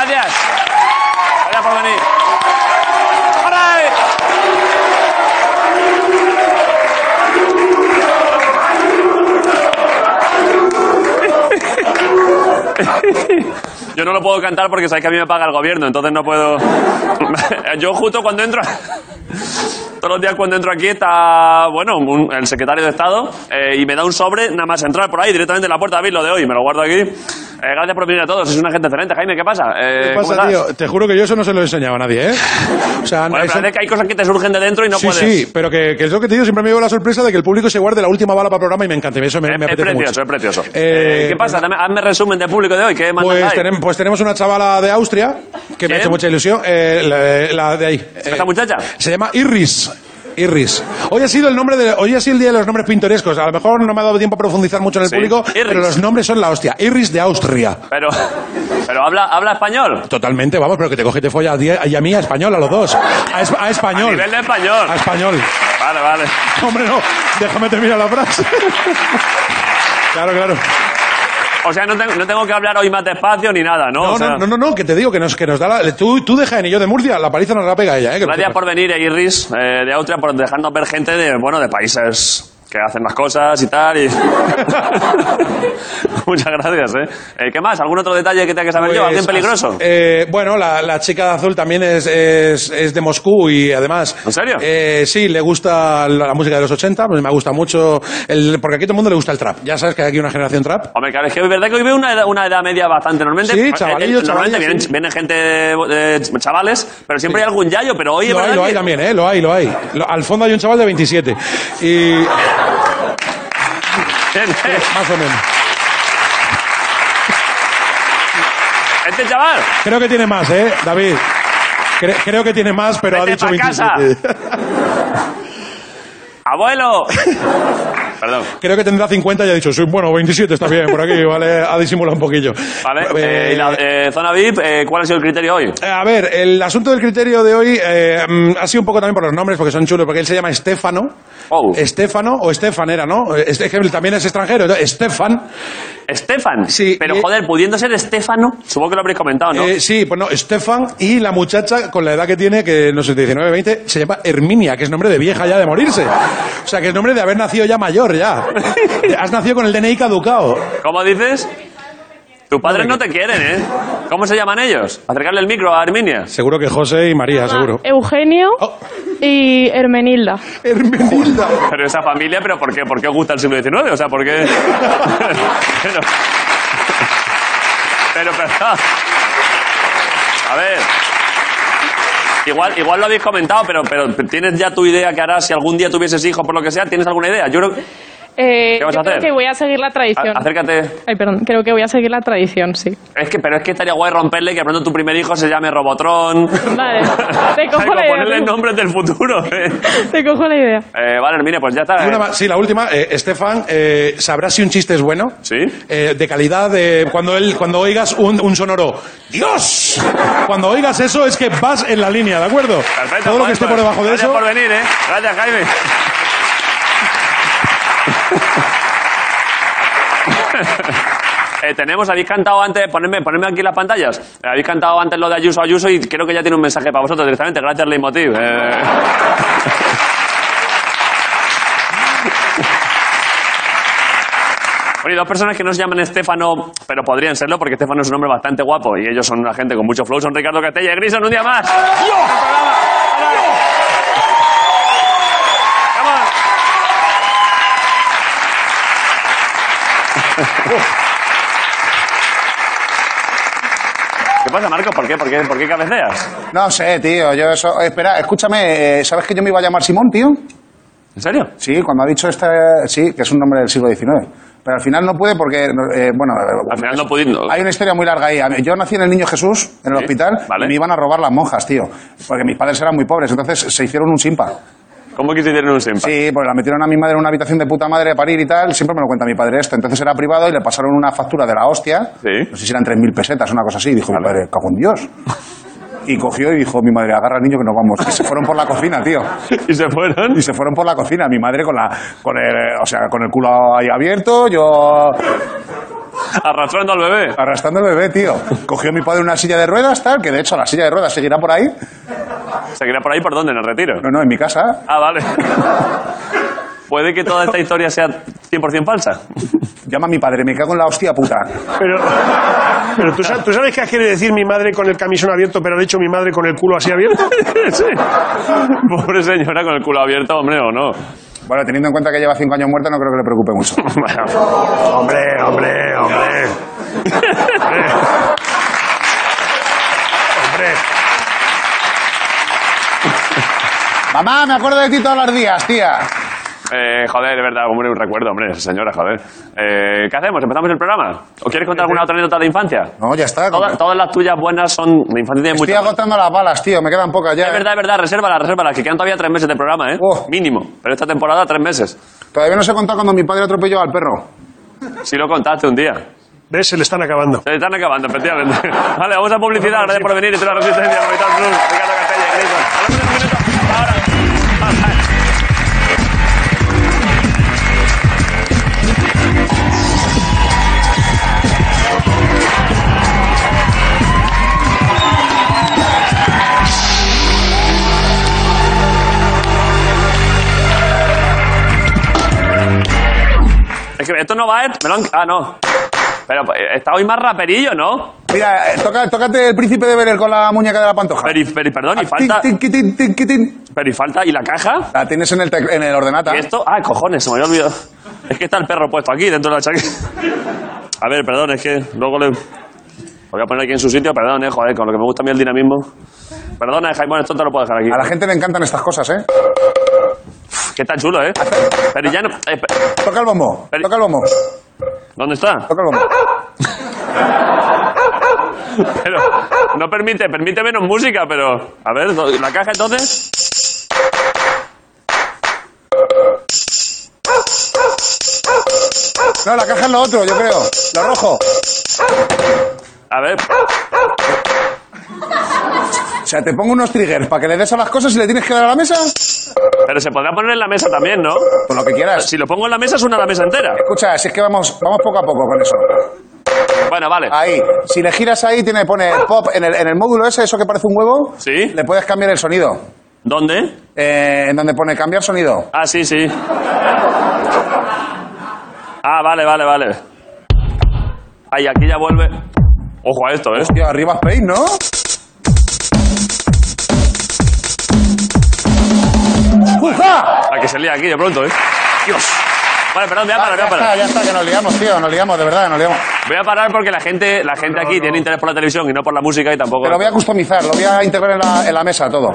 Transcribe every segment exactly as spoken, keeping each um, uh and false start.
Gracias. Gracias por venir. Yo no lo puedo cantar porque sabéis que a mí me paga el gobierno, entonces no puedo... Yo justo cuando entro... Todos los días cuando entro aquí está, bueno, un, el secretario de Estado eh, y me da un sobre nada más entrar por ahí directamente en la puerta. David, lo de hoy, me lo guardo aquí. Eh, gracias por venir a todos, es una gente excelente. Jaime, ¿qué pasa? Eh, ¿Qué pasa, tío? Te juro que yo eso no se lo he enseñado a nadie, ¿eh? O sea, bueno, eso... pero es que hay cosas que te surgen de dentro y no sí, puedes... Sí, sí, pero que, que es lo que te digo, siempre me llevo la sorpresa de que el público se guarde la última bala para el programa y me encanta. Eso me, es, me apetece es precioso, mucho. es precioso. Eh, eh, ¿Qué pasa? Dame, hazme resumen del público de hoy. ¿Qué mandas pues, ahí? tenemos, pues tenemos una chavala de Austria que me ha hecho mucha ilusión. Eh, la, la de ahí. ¿Esta eh, muchacha? Se llama Iris. Iris. Hoy ha sido el nombre de, hoy ha sido el día de los nombres pintorescos. A lo mejor no me ha dado tiempo a profundizar mucho en el sí. público, Iris. Pero los nombres son la hostia. Iris de Austria. Pero, pero habla, habla español. Totalmente, vamos, pero que te coge y te folla a, die, y a mí a español, a los dos. A, es, a español. A nivel de español. A español. Vale, vale. Hombre, no. Déjame terminar la frase. Claro, claro. O sea, no, te, no tengo que hablar hoy más despacio ni nada, ¿no? No, o sea... no, no, no, no, que te digo, que nos, que nos da la... Tú, tú de Jaén y yo de Murcia, la paliza nos la pega ella, ¿eh? Gracias por venir, Iris, eh, de Austria, por dejarnos ver gente de, bueno, de países... que hacen las cosas y tal. Y... Muchas gracias, ¿eh? ¿eh? ¿Qué más? ¿Algún otro detalle que tenga que saber pues, yo? ¿Alguien peligroso? Eh, bueno, la, la chica de azul también es, es, es de Moscú y además... ¿En serio? Eh, sí, le gusta la, la música de los ochenta, pues me gusta mucho... El, porque aquí a todo el mundo le gusta el trap. Ya sabes que hay aquí una generación trap. Hombre, claro, es que es verdad que hoy veo una edad, una edad media bastante. Normalmente, sí, chavalillo, normalmente chavalillo, vienen, sí. vienen gente, eh, chavales, pero siempre sí. hay algún yayo, pero hoy... Lo hay, lo que... hay también, ¿eh? Lo hay, lo hay. Lo, al fondo hay un chaval de veintisiete. Y... Más o menos. ¿Este chaval? Creo que tiene más, ¿eh, David? Cre creo que tiene más, pero Vete ha dicho veintisiete. ¡Abuelo! Perdón. Creo que tendrá cincuenta y ha dicho, sí, bueno, veintisiete está bien, por aquí, vale, ha disimulado un poquillo. Vale, eh, ¿y la eh, zona V I P, eh, cuál ha sido el criterio hoy? Eh, a ver, el asunto del criterio de hoy eh, ha sido un poco también por los nombres, porque son chulos, porque él se llama Estefano. Oh. Estefano, o Estefan era, ¿no? Es que también es extranjero, Estefan. ¿Estefan? Sí. Pero, eh, joder, pudiendo ser Estefano, supongo que lo habréis comentado, ¿no? Eh, sí, pues no, Estefan, y la muchacha, con la edad que tiene, que no sé, diecinueve, veinte, se llama Herminia, que es nombre de vieja ya de morirse. O sea, que es nombre de haber nacido ya mayor, ya. Has nacido con el D N I caducado. ¿Cómo dices? Tus padres no te quieren, ¿eh? ¿Cómo se llaman ellos? Acercarle el micro a Herminia. Seguro que José y María, seguro. Eugenio oh. y Hermenilda. Hermenilda. Pero esa familia, ¿pero por qué? ¿Por qué os gusta el siglo diecinueve? O sea, ¿por qué? pero, pero, pero... A ver... Igual, igual lo habéis comentado, pero, pero ¿tienes ya tu idea que harás si algún día tuvieses hijos por lo que sea? ¿Tienes alguna idea? Yo creo... Eh, ¿Qué vas yo a hacer? Creo que voy a seguir la tradición. A acércate. Ay, perdón. Creo que voy a seguir la tradición, sí. Es que, pero es que estaría guay romperle y que de pronto tu primer hijo se llame Robotron. Vale. Te cojo la idea. Ponerle nombres del futuro. ¿eh? Te cojo la idea. Eh, vale, mire, pues ya está. Eh. Una, sí, la última. Eh, Estefan, eh, ¿sabrás si un chiste es bueno? Sí. Eh, de calidad, de cuando él, cuando oigas un, un sonoro. ¡Dios! Cuando oigas eso es que vas en la línea, ¿de acuerdo? Perfecto. Todo lo que esté por debajo de gracias eso. Gracias por venir, ¿eh? Gracias, Jaime. eh, tenemos, habéis cantado antes, ponedme, ponedme aquí las pantallas. Eh, habéis cantado antes lo de Ayuso Ayuso y creo que ya tiene un mensaje para vosotros directamente. Gracias, Leitmotiv. Eh... Bueno, y dos personas que no se llaman Estefano, pero podrían serlo porque Estefano es un hombre bastante guapo y ellos son una gente con mucho flow. Son Ricardo Castella y Grison un día más. ¡Dios! ¿Qué pasa, Marco? ¿Por qué, por qué, por qué cabeceas? No sé, tío. Yo eso... Espera, escúchame. ¿Sabes que yo me iba a llamar Simón, tío? ¿En serio? Sí, cuando ha dicho este... Sí, que es un nombre del siglo diecinueve. Pero al final no pude porque... Eh, bueno... Al final no pudiendo. Hay una historia muy larga ahí. Yo nací en el Niño Jesús, en el ¿Sí? hospital, vale. y me iban a robar las monjas, tío. Porque mis padres eran muy pobres, entonces se hicieron un simpa. ¿Cómo que se hicieron un simpa? Sí, porque la metieron a mi madre en una habitación de puta madre a parir y tal. Siempre me lo cuenta mi padre esto. Entonces era privado y le pasaron una factura de la hostia. Sí. No sé si eran tres mil pesetas, una cosa así. Y dijo vale. mi padre, cago en Dios. Y cogió y dijo mi madre, agarra al niño que nos vamos. Y se fueron por la cocina, tío. ¿Y se fueron? Y se fueron por la cocina. Mi madre con la, con el, o sea, con el culo ahí abierto, yo... Arrastrando al bebé. Arrastrando al bebé, tío. Cogió mi padre una silla de ruedas, tal, que de hecho la silla de ruedas seguirá por ahí. ¿Seguirá por ahí por dónde? ¿En el retiro? No, no, en mi casa. Ah, vale. ¿Puede que toda esta historia sea cien por ciento falsa? Llama a mi padre, me cago en la hostia puta. Pero, pero ¿tú, sabes, ¿tú sabes qué quiere decir mi madre con el camisón abierto, pero ha dicho mi madre con el culo así abierto? Sí. Pobre señora con el culo abierto, hombre, ¿o no? Bueno, teniendo en cuenta que lleva cinco años muerta, no creo que le preocupe mucho. Bueno, hombre, hombre, hombre. Hombre. Hombre. Mamá, me acuerdo de ti todos los días, tía. Eh, joder, de verdad, hombre, un recuerdo, hombre, señora, joder. Eh, ¿Qué hacemos? ¿Empezamos el programa? ¿O quieres contar alguna otra anécdota de infancia? No, ya está. Todas, todas las tuyas buenas son... Mi infancia tiene Estoy mucho... agotando las balas, tío, me quedan pocas ya. Es verdad, es verdad, resérvala, resérvala, que quedan todavía tres meses de programa, ¿eh? Oh. Mínimo. Pero esta temporada, tres meses. Todavía no se contado cuando mi padre atropelló al perro. Si lo contaste un día. ¿Ves? Se le están acabando. Se están acabando, efectivamente. Vale, vamos a publicidad. Gracias por venir. Esto es La Resistencia, Movistar Plus, Ricardo Castella, Grison. Hablamos en un minuto. Ahora. Es que esto no va a... Me lo han... Ah, no. Pero está hoy más raperillo, ¿no? Mira, eh, toca, tócate el príncipe de Bel-Air con la muñeca de la pantoja. Pero, y- pero y perdón, y falta... Tin, tin, tin, tin, tin, tin. Pero y falta... ¿Y la caja? La tienes en el, tec- en el ordenata. ¿Y esto? Ah, cojones, se me había olvidado. Es que está el perro puesto aquí, dentro de la chaqueta. A ver, perdón, es que luego le... Lo voy a poner aquí en su sitio, perdón, eh, joder, con lo que me gusta a mí el dinamismo. Perdona, Jaime, esto te lo puedo dejar aquí. A la gente le encantan estas cosas, ¿eh? Que está chulo, ¿eh? Pero ya no... eh, pe- Toca el bombo, Pero- toca el bombo, ¿Dónde está? toca el bombo. Pero no permite, permite menos música, pero... A ver, ¿la caja entonces? No, la caja es lo otro, yo creo. Lo rojo. A ver... O sea, te pongo unos triggers para que le des a las cosas y le tienes que dar a la mesa. Pero se podrá poner en la mesa también, ¿no? Por lo que quieras. Si lo pongo en la mesa, suena la mesa entera. Escucha, si es que vamos, vamos poco a poco con eso. Bueno, vale. Ahí. Si le giras ahí, tiene, pone pop en el, en el módulo ese, eso que parece un huevo. ¿Sí? Le puedes cambiar el sonido. ¿Dónde? Eh, en donde pone cambiar sonido. Ah, sí, sí. Ah, vale, vale, vale. Ahí, aquí ya vuelve. Ojo a esto, ¿eh? Hostia, arriba Spain, ¿no? ¡Uja! A que se lía aquí de pronto, ¿eh? Dios. Vale, perdón, voy a parar, voy ya a está, parar. ya está, que nos liamos, tío, nos liamos, de verdad, nos liamos. Voy a parar porque la gente, la gente aquí tiene interés por la televisión y no por la música y tampoco... Te lo voy a customizar, lo voy a integrar en la, en la mesa todo.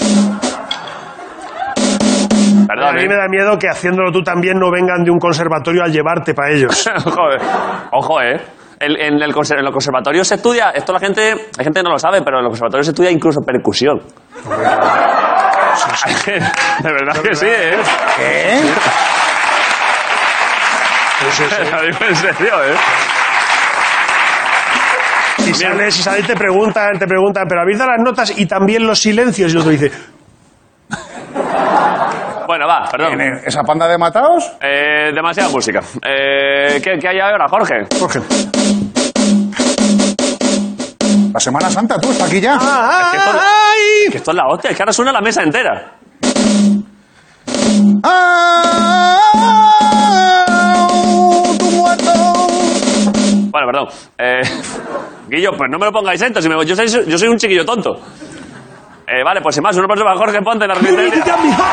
Perdón, A mí me ¿eh? da miedo que haciéndolo tú también no vengan de un conservatorio a llevarte para ellos. Joder. Ojo, ¿eh? El- en, el conser- en los conservatorios se estudia... Esto la gente... Hay gente que no lo sabe, pero en los conservatorios se estudia incluso percusión. De verdad que sí, ¿eh? ¿Qué? Sí, sí, sí. Lo digo en serio, ¿eh? Y sales y sales y te preguntan, te preguntan, pero habéis dado las notas y también los silencios. Y el otro dice, Bueno, va, perdón. ¿Tiene esa panda de mataos? Eh, demasiada música. Eh, ¿qué, ¿Qué hay ahora, Jorge? Jorge. La Semana Santa, tú, está aquí ya. Es que esto, es que esto es la hostia, es que ahora suena la mesa entera. ¡Ah! ¡Tu muerto! Bueno, perdón. Eh, Guillo, pues no me lo pongáis esto. Si me, yo, soy, yo soy un chiquillo tonto. Eh, vale, pues sin más, un aplauso para Jorge Ponte en La Resistencia.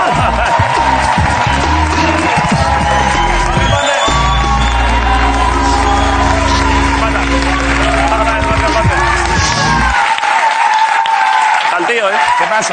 Al tío, ¿eh? ¿Qué pasa?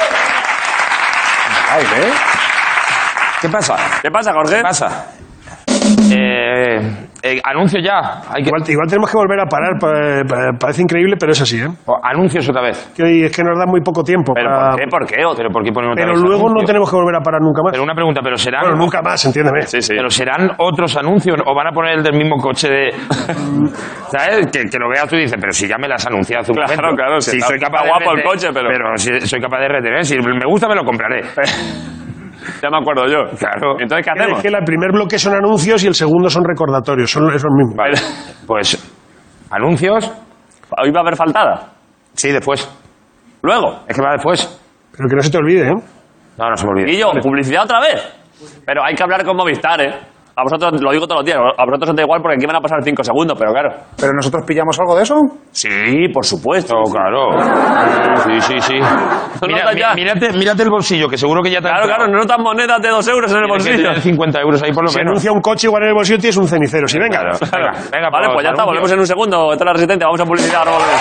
Ay, ¿eh? ¿Qué pasa? ¿Qué pasa, Jorge? ¿Qué pasa? Eh, eh, anuncio ya. Hay que... Igual, igual tenemos que volver a parar. pa- pa- parece increíble, pero es así, ¿eh? Oh, anuncios otra vez. Que hoy es que nos da muy poco tiempo. ¿Pero para- por qué? ¿Por qué? ¿Pero por qué ponen otra Pero vez luego no anuncios? tenemos que volver a parar nunca más. Pero una pregunta, ¿pero serán, Bueno, nunca más, entiéndeme. Sí, sí. pero serán otros anuncios o van a poner el del mismo coche de... ¿Sabes? Que, que lo veas tú y dices, pero si ya me las has anunciado hace un Claro, momento. claro, si si está- soy capaz está de guapo el retener- coche, pero- Pero si soy capaz de retener. Si me gusta, me lo compraré. Ya me acuerdo yo. Claro. Entonces, ¿qué Es hacemos? que el primer bloque son anuncios y el segundo son recordatorios. Son esos mismos. Vale. Pues, anuncios. Hoy va a haber faltada. Sí, después. Luego. Es que va después. Pero que no se te olvide, ¿eh? No, no se me olvide. Y yo, publicidad otra vez. Pero hay que hablar con Movistar, ¿eh? A vosotros, lo digo todos los días, a vosotros os da igual porque aquí van a pasar cinco segundos, pero claro. ¿Pero nosotros pillamos algo de eso? Sí, por supuesto. Oh, claro. Sí, sí, sí. Mira, notas ya? mí- mírate, mírate el bolsillo, que seguro que ya te ha Claro, entrado. claro, no notas monedas de dos euros en el Tienes que bolsillo. tener cincuenta euros ahí por lo Si menos. anuncia un coche igual en el bolsillo tienes un cenicero. Sí, venga. Claro. Venga, venga, Vale, pues ya está, anuncios. volvemos en un segundo. Esto es La Resistencia, vamos a publicidad, ahora volvemos.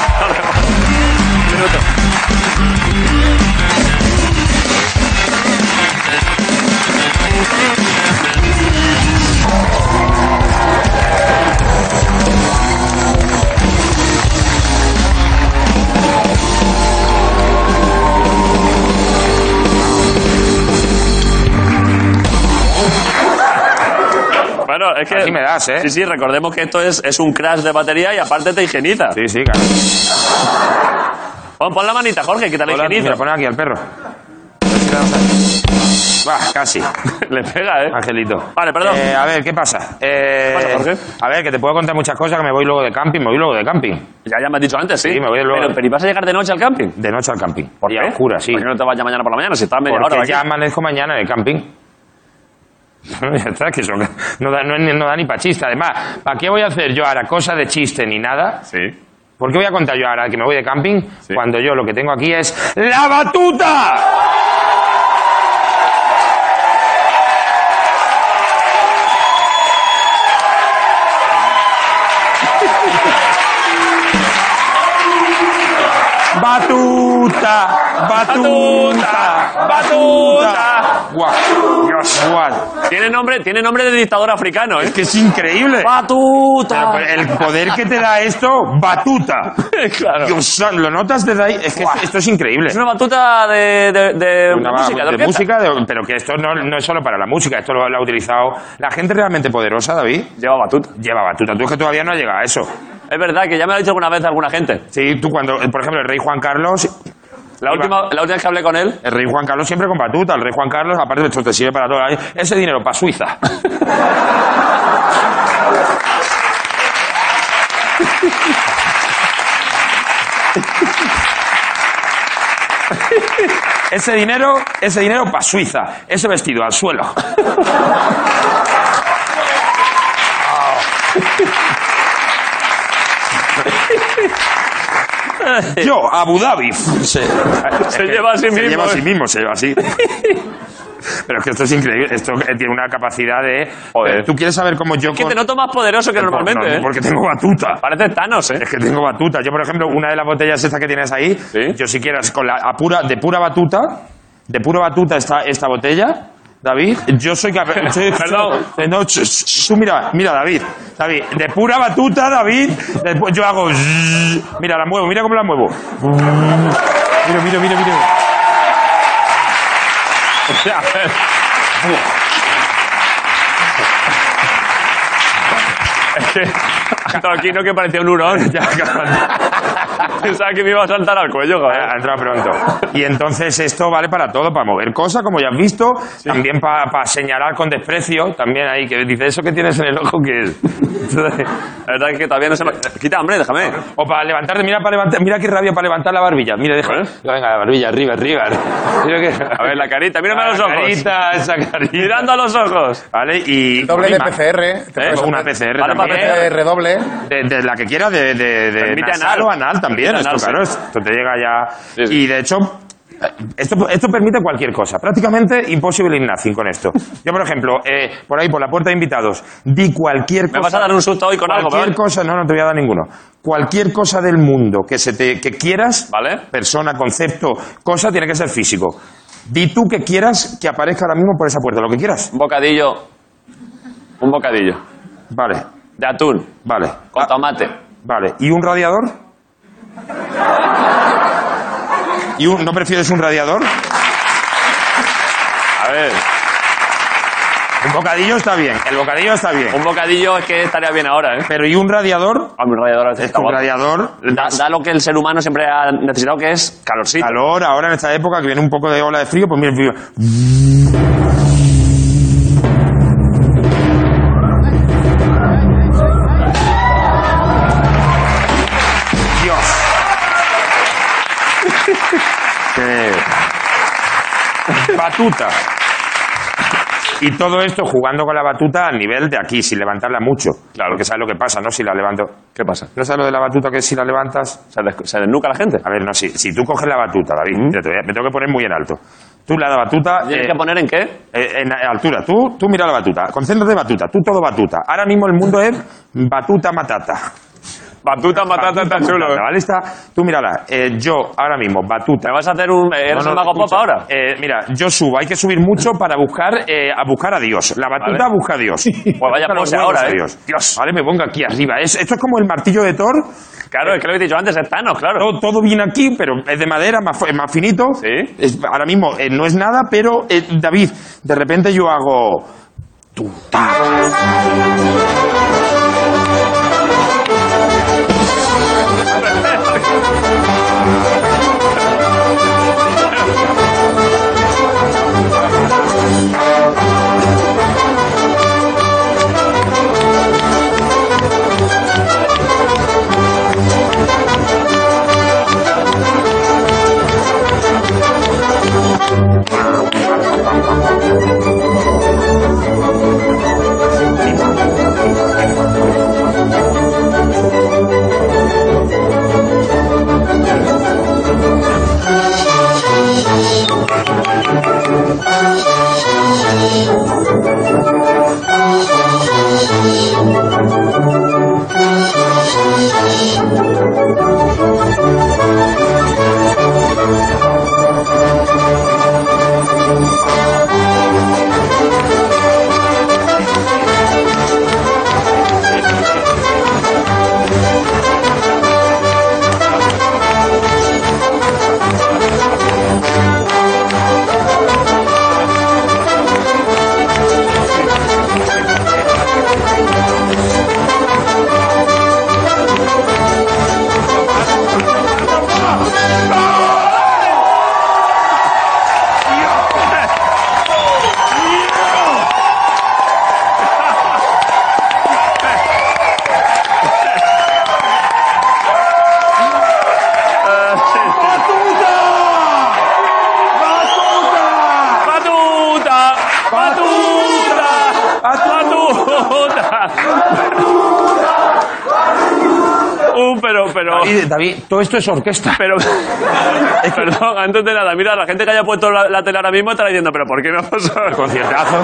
Un minuto. Bueno, es que... Así me das, ¿eh? Sí, sí, recordemos que esto es, es un crash de batería y aparte te higieniza. Sí, sí, claro. Pon, pon la manita, Jorge, que te la Hola, higieniza. mira, pon aquí al perro. Bah, casi. Le pega, ¿eh? Angelito. Vale, perdón. Eh, a ver, ¿qué pasa? Eh, ¿Qué pasa, Jorge? A ver, que te puedo contar muchas cosas, que me voy luego de camping, me voy luego de camping. Ya, ya me has dicho antes, sí. Sí, me voy luego. Pero, pero ¿y vas a llegar de noche al camping? De noche al camping. ¿Por y qué? a oscuras, sí. ¿Por qué no te vayas mañana por la mañana si estás media hora Porque aquí? ya amanezco mañana en el camping. Ya está, que eso no da, no, es ni- no da ni para chiste. Además, ¿para qué voy a hacer yo ahora cosa de chiste ni nada? Sí. ¿Por qué voy a contar yo ahora que me voy de camping Sí. cuando yo lo que tengo aquí es ¡la batuta! ¡Batuta! ¡Batuta! ¡Batuta! ¡Guau! Dios, guau. Tiene nombre, tiene nombre de dictador africano, ¿eh? Es que es increíble. ¡Batuta! Pero el poder que te da esto, batuta. Claro. Dios santo, ¿lo notas desde ahí? Es que esto, esto es increíble. Es una batuta de, de, de Una- música, de, de orquesta. música, de- pero que esto no, no es solo para la música, esto lo, lo ha utilizado la gente realmente poderosa, David. Lleva batuta. Lleva batuta. Tú es que todavía no has llegado a eso. Es verdad que ya me lo ha dicho alguna vez alguna gente. Sí, tú cuando, por ejemplo, el rey Juan Carlos, La última, la última vez que hablé con él, el rey Juan Carlos siempre con batuta. El rey Juan Carlos, aparte de esto, te sirve para todo. Ese dinero para Suiza. Ese dinero, ese dinero para Suiza. Ese vestido al suelo. Yo, Abu Dhabi. Se, se lleva a sí mismo. Se lleva a sí ¿eh? mismo, se lleva así. Pero es que esto es increíble. Esto eh, tiene una capacidad de. Joder. ¿Tú quieres saber cómo yo.? Es que con- te noto más poderoso que No, normalmente, no, ¿eh? porque tengo batuta. Parece Thanos, ¿eh? Es que tengo batuta. Yo, por ejemplo, una de las botellas estas que tienes ahí, ¿Sí? yo si quieres, con la, a pura, de pura batuta, de pura batuta esta, esta botella, David, yo soy capaz... soy- Perdón. soy- no, ch- ch- tú mira, mira, David, David, de pura batuta, David, después yo hago... zzzz, mira, la muevo, mira cómo la muevo. Mira, mira, mira, mira. O sea, a ver. Es que hasta aquí no que parecía un hurón. Ya, cabrón. Pensaba que me iba a saltar al cuello, Ha joder. entrado pronto. Y entonces esto vale para todo, para mover cosas, como ya has visto, también para señalar con desprecio, también ahí, que dice, eso que tienes en el ojo, que es? La verdad es que todavía no se me... Quita, hombre, déjame. O para levantarte, mira para levantar, mira qué rabia para levantar la barbilla. Mira, deja. ¿Eh? Venga, la barbilla, arriba, arriba. Mira que... A ver, la carita, mírame a los La ojos. carita, esa carita. Mirando a los ojos. Vale, y... Doble de y P C R. te ¿Eh? puedes Una hacer- P C R Vale, también. para P C R doble. De, de la que quiera, de, de, de Permite nasal anal. o anal también. Permite Esto, anal, claro, sí. esto te llega ya... Sí, sí. Y de hecho... Esto, esto permite cualquier cosa, prácticamente imposible in nothing con esto. Yo, por ejemplo, eh, por ahí, por la puerta de invitados, di cualquier cosa... Me vas a dar un susto hoy con algo, Cualquier ¿vale? cosa, no, no te voy a dar ninguno. Cualquier cosa del mundo que, se te, que quieras, ¿Vale? persona, concepto, cosa, tiene que ser físico. Di tú que quieras que aparezca ahora mismo por esa puerta, lo que quieras. Un bocadillo. Un bocadillo. Vale, De atún. vale. Con Ah, tomate. vale. ¿Y un radiador? ¿Y un, no prefieres un radiador? A ver. Un bocadillo está bien, el bocadillo está bien. Un bocadillo es que estaría bien ahora, ¿eh? Pero ¿y un radiador? Hombre, un radiador Es que un radiador... Da, da lo que el ser humano siempre ha necesitado, que es calorcito. Calor, ahora en esta época que viene un poco de ola de frío, pues mira el frío. batuta. Y todo esto jugando con la batuta al nivel de aquí, sin levantarla mucho. Claro. Porque sabes lo que pasa, ¿no? Si la levanto... ¿Qué pasa? ¿No sabes lo de la batuta que si la levantas... ¿Se, des ¿se desnuca la gente? A ver, no, si, si tú coges la batuta, David, ¿Mm? te, te, me tengo que poner muy en alto. Tú la batuta... ¿Tienes eh, que poner en qué? Eh, en altura. Tú, tú mira la batuta. Concéntrate en batuta. Tú todo batuta. Ahora mismo el mundo es batuta matata. Batuta, matata, está chulo. Matata, ¿vale? Está, tú mírala, eh, yo ahora mismo, batuta. ¿Me vas a hacer un... ¿Eres no, no, un mago pop ahora? Eh, mira, yo subo, hay que subir mucho para buscar eh, a buscar a Dios. La batuta vale. busca a Dios. Pues vaya pose ahora, ¿eh? Dios. Dios. Vale, me pongo aquí arriba. Es, esto es como el martillo de Thor. Claro, es que lo he dicho antes, es Thanos, claro. Todo, todo viene aquí, pero es de madera, más, más finito. Sí. Es, ahora mismo eh, no es nada, pero, eh, David, de repente yo hago... Tuta. David, David, todo esto es orquesta. Pero, perdón, antes de nada, mira, la gente que haya puesto la, la tele ahora mismo está diciendo, pero ¿por qué no pasó el conciertazo?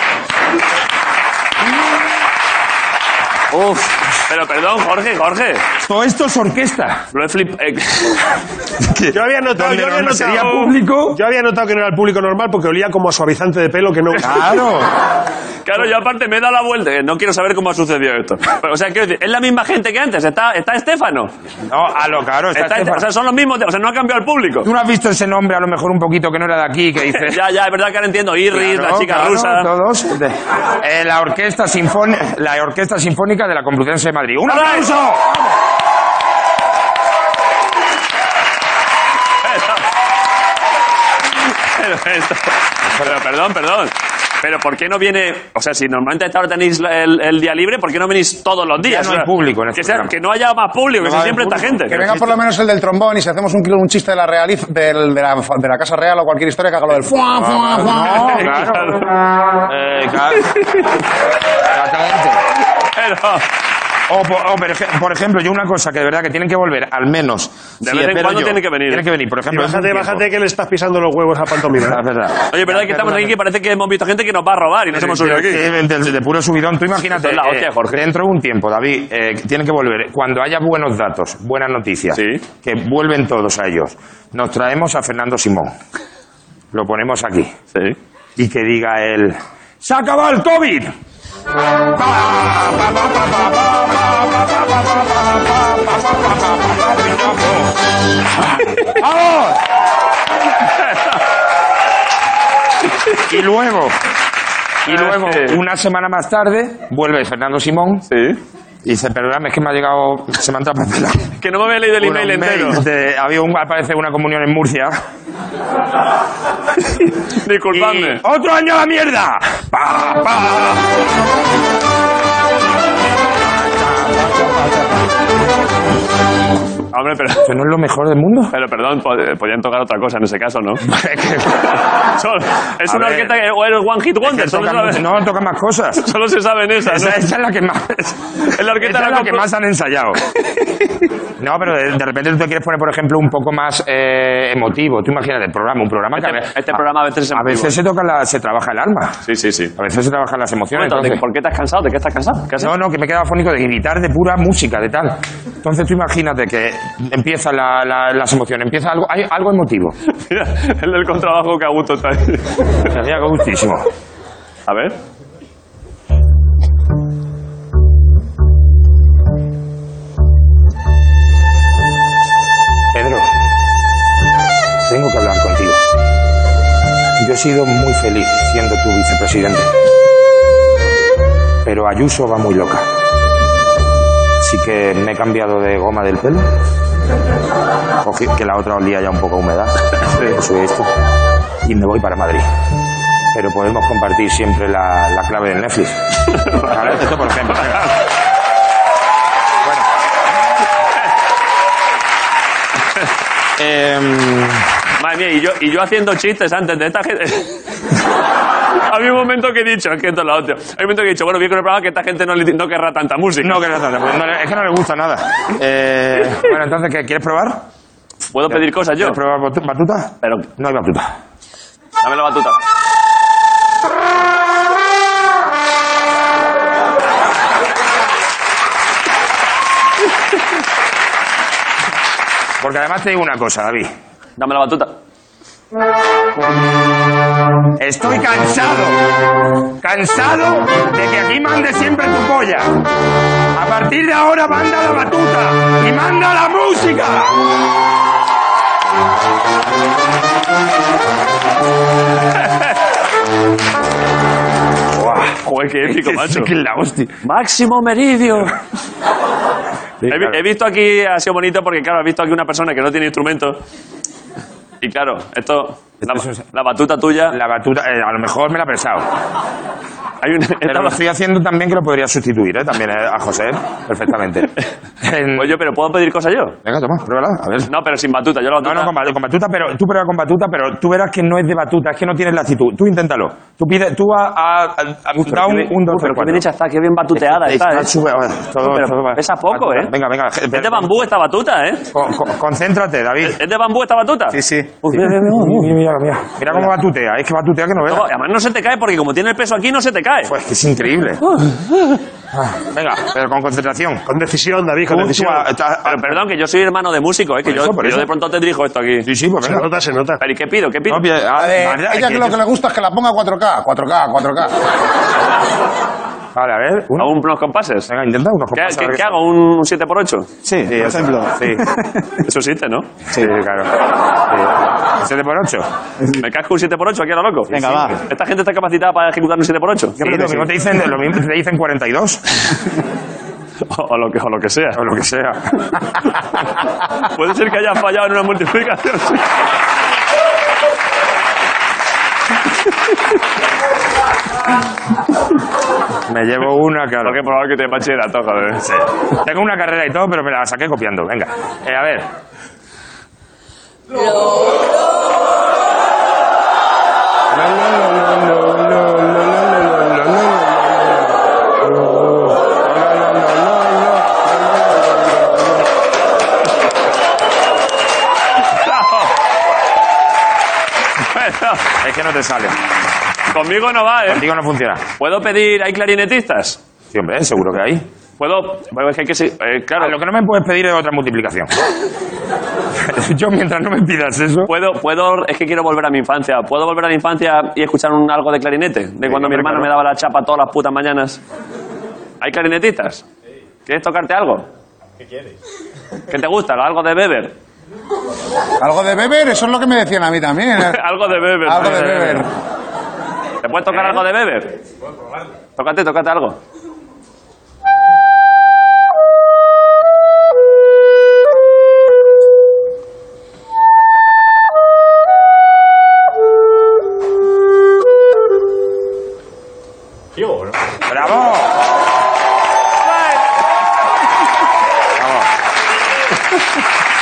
Uf, pero perdón, Jorge, Jorge. Todo esto es orquesta. Lo he flipado. Eh. Yo había notado, yo había notado, sería público. Yo había notado que no era el público normal porque olía como a suavizante de pelo que no. Claro. Claro, yo aparte me he dado la vuelta. No quiero saber cómo ha sucedido esto. Pero, o sea, quiero decir, es la misma gente que antes. Está, está Estéfano. No, a lo claro, está, está Estéfano. O sea, son los mismos. O sea, no ha cambiado el público. ¿Tú no has visto ese nombre, a lo mejor un poquito que no era de aquí, que dice? Ya, ya, es verdad que ahora entiendo. Irris, claro, la chica claro, rusa. Todos. De, eh, la, orquesta sinfónica, la Orquesta Sinfónica de la Complutense de Madrid. ¡Un aplauso! Pero, esto, pero perdón, perdón. Pero ¿por qué no viene...? O sea, si normalmente a esta hora tenéis el, el día libre, ¿por qué no venís todos los días? Ya no hay público en este que, sea, que no haya más público, no que sea siempre esta gente. Que venga por lo menos el del trombón y si hacemos un, un chiste de la, realiz, del, de, la, de la Casa Real o cualquier historia que haga lo del... ¡Fua, fua, fua! No, claro. Eh, claro. Exactamente. Pero... O, o, por ejemplo, yo una cosa que de verdad que tienen que volver, al menos. De vez en cuando yo, tiene que venir. Tiene que venir, por ejemplo. Bájate, bájate que le estás pisando los huevos a Pantomima. Es verdad. Oye, verdad que estamos aquí que parece que hemos visto gente que nos va a robar y nos hemos subido aquí. De, de, de, de puro subidón. Tú imagínate, es la hostia, eh, Jorge. dentro de un tiempo, David, eh, tienen que volver. Cuando haya buenos datos, buenas noticias, ¿sí? Que vuelven todos a ellos. Nos traemos a Fernando Simón. Lo ponemos aquí. Sí. Y que diga él... ¡Se acabó el COVID! ¡Vamos! Y luego, y luego, una semana más tarde, vuelve Fernando Simón. Sí. Y dice, perdóname, es que me ha llegado, se me han trapapelado. Que no me había leído el email entero. De, había un, aparece una comunión en Murcia. Disculpadme. Y, ¡otro año a la mierda! Pa, pa. Hombre, pero... ¿Eso no es lo mejor del mundo? Pero perdón, pod- podían tocar otra cosa en ese caso, ¿no? Solo- es A una ver. orquesta que o eres One Hit Wonder, Que solo, tocan saben- mucho- no, tocan más cosas. solo se saben esas, ¿no? Esa, esa es la que más. Es la orquesta esa de es la la que compro- más han ensayado. No, pero de, de repente tú te quieres poner, por ejemplo, un poco más eh, emotivo. Tú imagínate el programa, un programa que... Este, este programa a veces es A emotivo. veces se toca la, se trabaja el alma. Sí, sí, sí. A veces se trabajan las emociones. Momento, ¿de- entonces- ¿Por qué te has cansado? ¿De qué estás cansado? ¿Qué has No, no, que me he quedado afónico de gritar de pura música, de tal. Entonces tú imagínate que empieza la, la- las emociones, empieza algo, hay algo emotivo. Mira, el del contrabajo que a gusto está ahí. Me hacía gustísimo. A ver. Pedro, tengo que hablar contigo. Yo he sido muy feliz siendo tu vicepresidente. Pero Ayuso va muy loca. Así que me he cambiado de goma del pelo. Cogí, que la otra olía ya un poco a humedad. Soy esto. Y me voy para Madrid. Pero podemos compartir siempre la, la clave del Netflix. ¿Vale? Esto por ejemplo. Venga. Bueno. Em, Madre mía, y yo, y yo haciendo chistes antes de esta gente. Había un momento que he dicho, es que esto es la hostia. Hay un momento que he dicho, bueno, vi con el programa que esta gente no, le- no querrá tanta música. No, que no, no, no, es que no le gusta nada. Eh, bueno, entonces, ¿qué? ¿Quieres probar? ¿Puedo pedir cosas yo? ¿Quieres probar batu- batuta? Pero, No hay batuta. dame la batuta. Porque además te digo una cosa, David. Dame la batuta. Estoy cansado. Cansado de que aquí mande siempre tu polla. A partir de ahora manda la batuta y manda la música. Joder, qué épico, macho. Que la hostia. Máximo Meridio. He, vi- he visto aquí, ha sido bonito porque, claro, he visto aquí una persona que no tiene instrumento. Y claro, esto, la, Esto es- la batuta tuya. La batuta, eh, a lo mejor me la he pesado. Hay una, Pero esta- lo estoy haciendo también que lo podría sustituir, ¿eh? También eh, a José, perfectamente. En- Pues yo, pero ¿puedo pedir cosas yo? Venga, toma, pruébala, a ver. No, pero sin batuta. Yo la No, batuta. no, con, ba- con batuta, pero tú prueba con batuta, pero tú verás que no es de batuta, es que no tienes la actitud. Tú inténtalo. Tú pide, tú a, a, a- a- Uf, pero da qué un, bien- un, dos, uf, pero tres, qué cuatro. bien hecha está, qué bien batuteada está, Está ¿eh? sube- todo- Pero todo va. pesa poco, Batuta. ¿eh? Venga, venga. Es de bambú esta batuta, ¿eh? Con- con- concéntrate, David. ¿Es de bambú esta batuta? Sí, sí. Uf, mira, mira, mira. Mira, mira, mira. Mira cómo batutea, es que batutea que no veas. No, además no se te cae porque como tiene el peso aquí no se te cae. Pues que es increíble. Ah, venga, pero con concentración. Con decisión, David, con Tú, decisión. tú, ah, está- Pero perdón, que yo soy hermano de músico, ¿eh? Que Por yo, eso, por yo eso. de pronto te dirijo esto aquí. Sí, sí, pues Se venga. nota, se nota. Pero ¿y qué pido? ¿Qué pido? No, bien, ah, A ver, vale, ella que que lo yo- que le gusta es que la ponga cuatro K, cuatro K, cuatro K. Vale, a ver. Uno. ¿Hago unos compases? Venga, intenta unos ¿Qué, compases, a qué- ver qué qué- hago? ¿Un siete por ocho? Sí, por eso. ejemplo. Sí, Eso existe, ¿no? sí, claro. Sí. siete por ocho. ¿Me casco un siete por ocho aquí a lo loco? Venga, va. ¿Esta gente está capacitada para ejecutar un siete por ocho? Sí, lo mismo te dicen, lo mismo te dicen cuarenta y dos. O, o lo que, o lo que sea. O lo que sea. Puede ser que haya fallado en una multiplicación. sí. Me llevo una, claro. Porque probable que te bachillerato, joder. Sí. Tengo una carrera y todo, pero me la saqué copiando. Venga. Eh, a ver. Bueno, Es que no te sale. conmigo no va, ¿eh? Contigo no funciona. ¿Puedo pedir? ¿Hay clarinetistas? Sí, hombre, seguro que hay. ¿Puedo? Bueno, es que hay que... se- eh, claro, Ah, lo que no me puedes pedir es otra multiplicación. Yo, mientras no me pidas eso. ¿Puedo, puedo, es que quiero volver a mi infancia. ¿Puedo volver a la infancia y escuchar un, algo de clarinete? De cuando mi hombre, hermano claro. me daba la chapa todas las putas mañanas. ¿Hay clarinetistas? ¿Quieres tocarte algo? ¿Qué quieres? ¿Qué te gusta? ¿Algo de Weber? Algo de beber, eso es lo que me decían a mí también. ¿eh? Algo de Weber. Algo de beber. ¿Te puedes tocar algo de Weber? Tócate, tócate algo. ¡Bravo! ¡Bravo!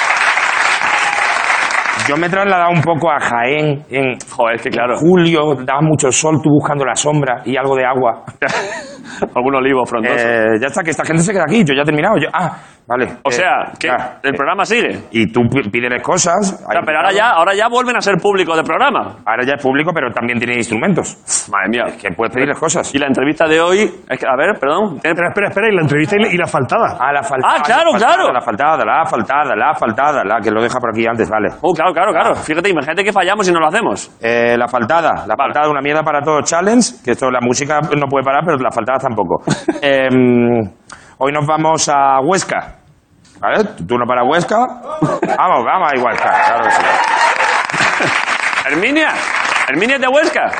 yo me he trasladado un poco a Jaén en Joder, es que claro. julio, daba mucho sol, tú buscando la sombra y algo de agua. Algún olivo frondoso. Eh, ya está, que esta gente se queda aquí, yo ya he terminado. Yo, ah, vale. O eh, sea, que ya, el eh, programa sigue. Y tú p- pídeles cosas. O sea, pero ahora ya, ahora ya vuelven a ser público del programa. Ahora ya es público, pero también tiene instrumentos. Madre mía. Es que puedes pedirles cosas. Y la entrevista de hoy... Es que, a ver, perdón. ¿tiene- Espera, espera, espera, y la entrevista y la, y la faltada. Ah, la faltada. Ah, claro, la faltada, claro. La faltada, la faltada, la faltada, la que lo deja por aquí antes, vale. Oh, claro, claro, claro. Fíjate, imagínate que fallamos y no lo hacemos. Eh, la faltada, la Vale. faltada, una mierda para todos challenge, que esto la música no puede parar, pero la faltada tampoco. Eh, hoy nos vamos a Huesca. ¿Vale? ¿Tú no para Huesca? Vamos, vamos a Huesca, claro que sí. Herminia. Herminia es de Huesca.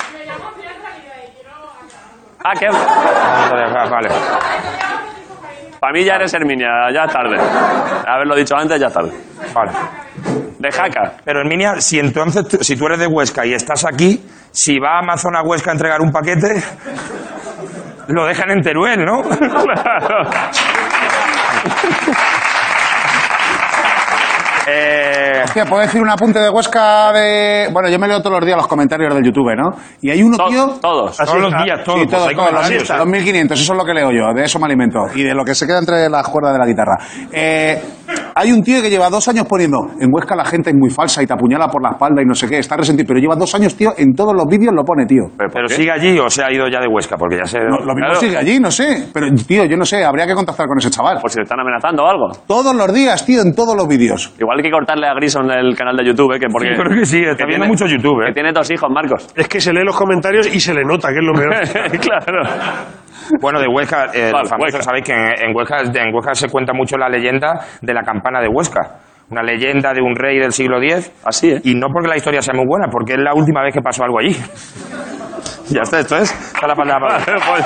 Ah, ¿qué? Vale. Para mí ya eres Herminia, ya es tarde. Haberlo dicho antes, ya es tarde. Vale. De Jaca. Pero Herminia, si entonces, tú- si tú eres de Huesca y estás aquí, si va a Amazon a Huesca a entregar un paquete, lo dejan en Teruel, ¿no? Claro. eh, Hostia, ¿puedo decir un apunte de Huesca de...? Bueno, yo me leo todos los días los comentarios del YouTube, ¿no? Y hay uno, To- tío... todos. todos los días, todos. Sí, pues todos, hay todos, los comentarios. dos mil quinientos, eso es lo que leo yo, de eso me alimento. Y de lo que se queda entre las cuerdas de la guitarra. Eh, hay un tío que lleva dos años poniendo, en Huesca la gente es muy falsa y te apuñala por la espalda y no sé qué, está resentido, pero lleva dos años, tío, en todos los vídeos lo pone, tío. ¿Pero, por Pero qué? sigue allí o se ha ido ya de Huesca, porque ya sé. No, lo mismo Claro. sigue allí, no sé. Pero, tío, yo no sé, habría que contactar con ese chaval. Por si le están amenazando o algo. Todos los días, tío, en todos los vídeos. Igual hay que cortarle a Grison el canal de YouTube, ¿eh? Que porque, Sí, creo que sí, está que viendo tiene- mucho YouTube, ¿eh? Que tiene dos hijos, Marcos. Es que se lee los comentarios y se le nota, que es lo peor. Claro. Bueno, de Huesca, eh, Vale, los famosos Huesca. sabéis que en, en Huesca, en Huesca se cuenta mucho la leyenda de la campana de Huesca. Una leyenda de un rey del siglo diez. Así, ¿eh? Y no porque la historia sea muy buena, porque es la última vez que pasó algo allí. Ya está, esto es. Está la palabra. Pues-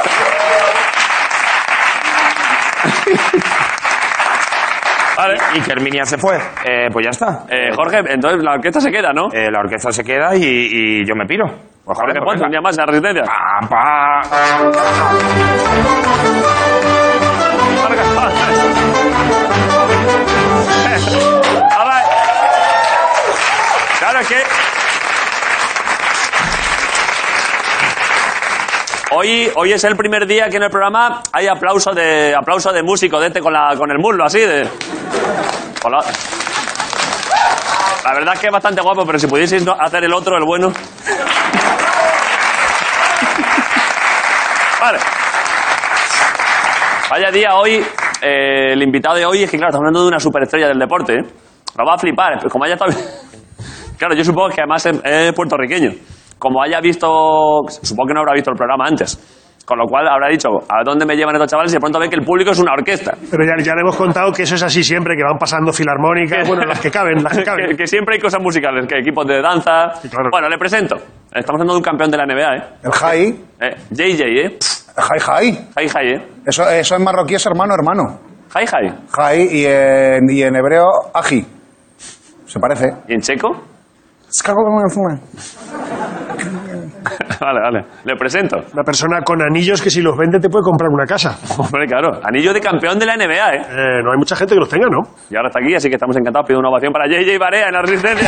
Vale. Y que Herminia se fue. Eh, pues ya está. Eh, Jorge, entonces la orquesta se queda, ¿no? Eh, la orquesta se queda y, y yo me piro. Pues, Jorge joder, Ponce, venga. un día más en la Resistencia. Pa, pa. A ver. Claro, es que... Hoy, hoy es el primer día que en el programa hay aplauso de aplauso de músico de este con, la, con el muslo, así de... con la... la verdad es que es bastante guapo, pero si pudieseis no- hacer el otro, el bueno... Vale. Vaya día hoy. eh, el invitado de hoy es que, claro, estamos hablando de una superestrella del deporte. ¿eh? Lo va a flipar. Pues como haya estado... Claro, yo supongo que además es, es puertorriqueño. Como haya visto... Supongo que no habrá visto el programa antes. Con lo cual habrá dicho, ¿a dónde me llevan estos chavales? Y de pronto ve que el público es una orquesta. Pero ya, ya le hemos contado que eso es así siempre, que van pasando filarmónicas, bueno, las que caben, las que que, caben. que siempre hay cosas musicales, que equipos de danza... Sí, claro. Bueno, le presento. Estamos hablando de un campeón de la N B A, ¿eh? El Jai, eh J J, ¿eh? Jai Jai. Jai Jai, ¿eh? Eso, eso en marroquí es hermano, hermano. Jai Jai. Jai y en, y en hebreo, Aji. Se parece. ¿Y en checo? Vale, vale. Le presento. Una persona con anillos que si los vende te puede comprar una casa. Hombre, claro. Anillo de campeón de la N B A, ¿eh? Eh, no hay mucha gente que los tenga, ¿no? Y ahora está aquí, así que estamos encantados. Pido una ovación para J J Barea en la Resistencia.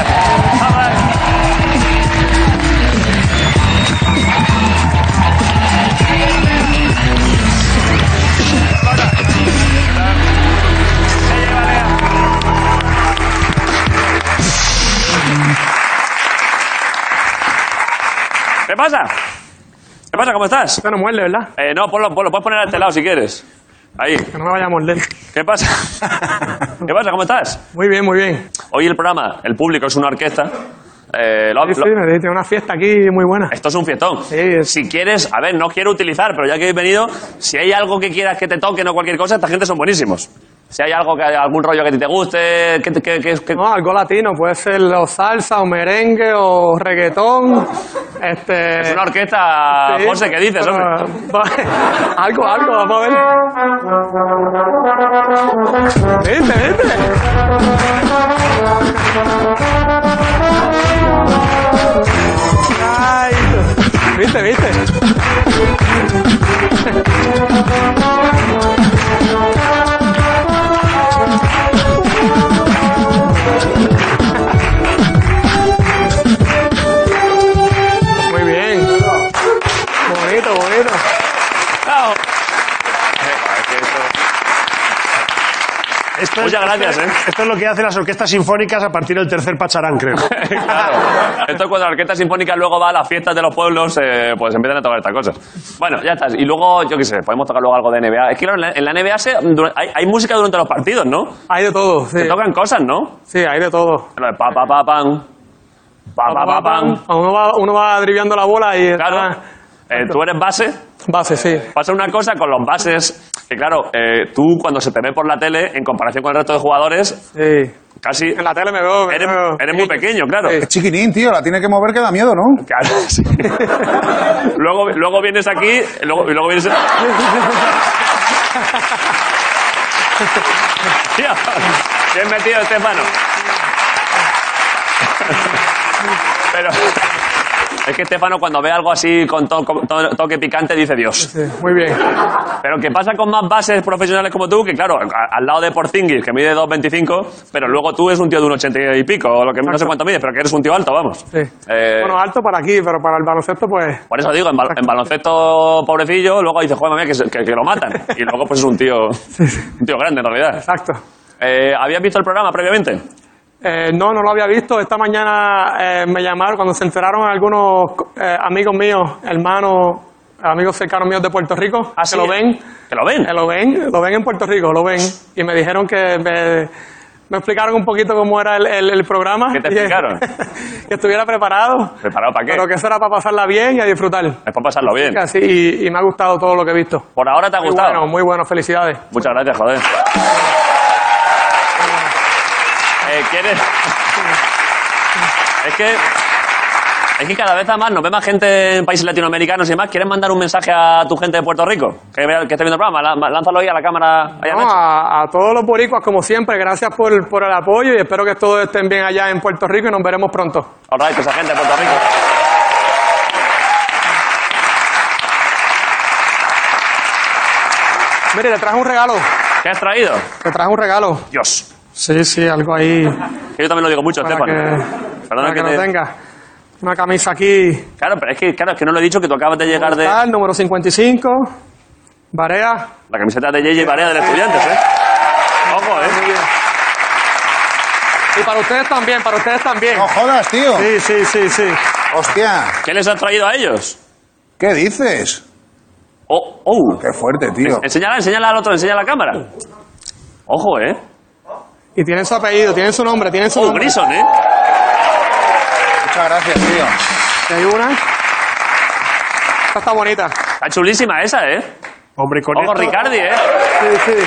¿Qué pasa? ¿Qué pasa? ¿Cómo estás? Esto no muerde, ¿verdad? Eh, no, ponlo, ponlo, puedes poner a este lado si quieres. Ahí. Que no me vaya a morder. ¿Qué pasa? ¿Qué pasa? ¿Cómo estás? Muy bien, muy bien. Hoy el programa, el público es una orquesta. Eh, lo- Sí, sí, lo- me tiene una fiesta aquí muy buena. esto es un fiestón. Sí, es- Si quieres, a ver, no quiero utilizar, pero ya que habéis venido, si hay algo que quieras que te toquen o cualquier cosa, esta gente son buenísimos. Si hay algo que algún rollo que a ti te guste, que, que, que, que- No, algo latino, puede ser o salsa, o merengue, o reggaetón. Este... es una orquesta, sí, José, ¿qué dices, pero- hombre? va- algo, algo, vamos a ver. Vente, vente. Ay, viste, viste. gracias, ¿eh? Esto es lo que hacen las orquestas sinfónicas a partir del tercer pacharán, creo. Claro. Esto es cuando la orquesta sinfónica luego va a las fiestas de los pueblos, eh, pues empiezan a tocar estas cosas. Bueno, ya está. Y luego, yo qué sé, podemos tocar luego algo de N B A. Es que claro, en la, en la N B A se, hay, hay música durante los partidos, ¿no? Hay de todo, sí. Se tocan cosas, ¿no? Sí, hay de todo. Lo de pa, pa, pa, pam. Pa, pa, pa, pam. Uno va, uno va driblando la bola y... Claro. Ah, Eh, tú eres base. base, sí. Pasa una cosa con los bases, que claro, eh, tú cuando se te ve por la tele, en comparación con el resto de jugadores, Sí. casi... En la tele me veo... me Eres, veo eres muy pequeño, claro. Sí. Es chiquinín, tío, la tiene que mover que da miedo, ¿no? Claro, sí. luego, luego vienes aquí, luego, y luego vienes... Tío, bien metido, Estefano. Pero... Es que Estefano cuando ve algo así con, to con to toque picante dice Dios. Sí, muy bien. Pero ¿qué pasa con más bases profesionales como tú? Que claro, a, al lado de Porzingis, que mide dos veinticinco, pero luego tú eres un tío de un ochenta y pico, o lo que no sé cuánto mides, pero que eres un tío alto, vamos. Sí. Eh, Bueno, alto para aquí, pero para el baloncesto, pues... por eso digo, en, bal en baloncesto pobrecillo, luego dices, joder, mami, que, que, que lo matan. Y luego pues es un tío, un tío grande en realidad. Exacto. Eh, ¿Habías visto el programa previamente? Eh, no, no lo había visto. Esta mañana eh, me llamaron cuando se enteraron algunos eh, amigos míos, hermanos, amigos cercanos míos de Puerto Rico, ¿Ah, que sí? lo ven. ¿Que lo ven? Eh, lo ven, lo ven en Puerto Rico, lo ven. Y me dijeron que me, me explicaron un poquito cómo era el, el, el programa. ¿Qué te Y, explicaron? que estuviera preparado. ¿Preparado para qué? Pero que eso era para pasarla bien y a disfrutar. Es para pasarlo bien. Así, y, y me ha gustado todo lo que he visto. ¿Por ahora te ha Muy gustado? bueno, muy bueno, felicidades. Muchas gracias, joder. Eh, ¿Quieres...? Es que... Es que cada vez más nos ve más gente en países latinoamericanos y demás. ¿Quieres mandar un mensaje a tu gente de Puerto Rico? Que, vea, que esté viendo el programa. La- Lánzalo ahí a la cámara. Allá No, Nacho. a, a todos los boricuas, como siempre, gracias por, por el apoyo y espero que todos estén bien allá en Puerto Rico y nos veremos pronto. All right, esa gente de Puerto Rico. Mire, te traje un regalo. ¿Qué has traído? Te traje un regalo. Dios. Sí, sí, algo ahí Que yo también lo digo mucho, para Estefano. que, Perdona para que que lo te... tenga. Una camisa aquí. Claro, pero es que, claro, es que no lo he dicho, que tú acabas de llegar de... Tal, número cincuenta y cinco. Barea. La camiseta de Yeye y Barea del Estudiantes, ¿eh? Ojo, ¿eh? Y para ustedes también, para ustedes también. No jodas, tío. Sí, sí, sí, sí. Hostia, ¿Qué les has traído a ellos? ¿qué dices? Oh, oh. Qué fuerte, tío. Enséñala, enséñala al otro, enséñala a la cámara. Ojo, ¿eh? Y tienen su apellido, tienen su nombre, tienen su Oh, nombre. Grison, ¿eh? Muchas gracias, tío. Y hay una. Esta está bonita. Está chulísima esa, ¿eh? Hombre, con Ojo, esto... Ricardi, ¿eh? Sí, sí.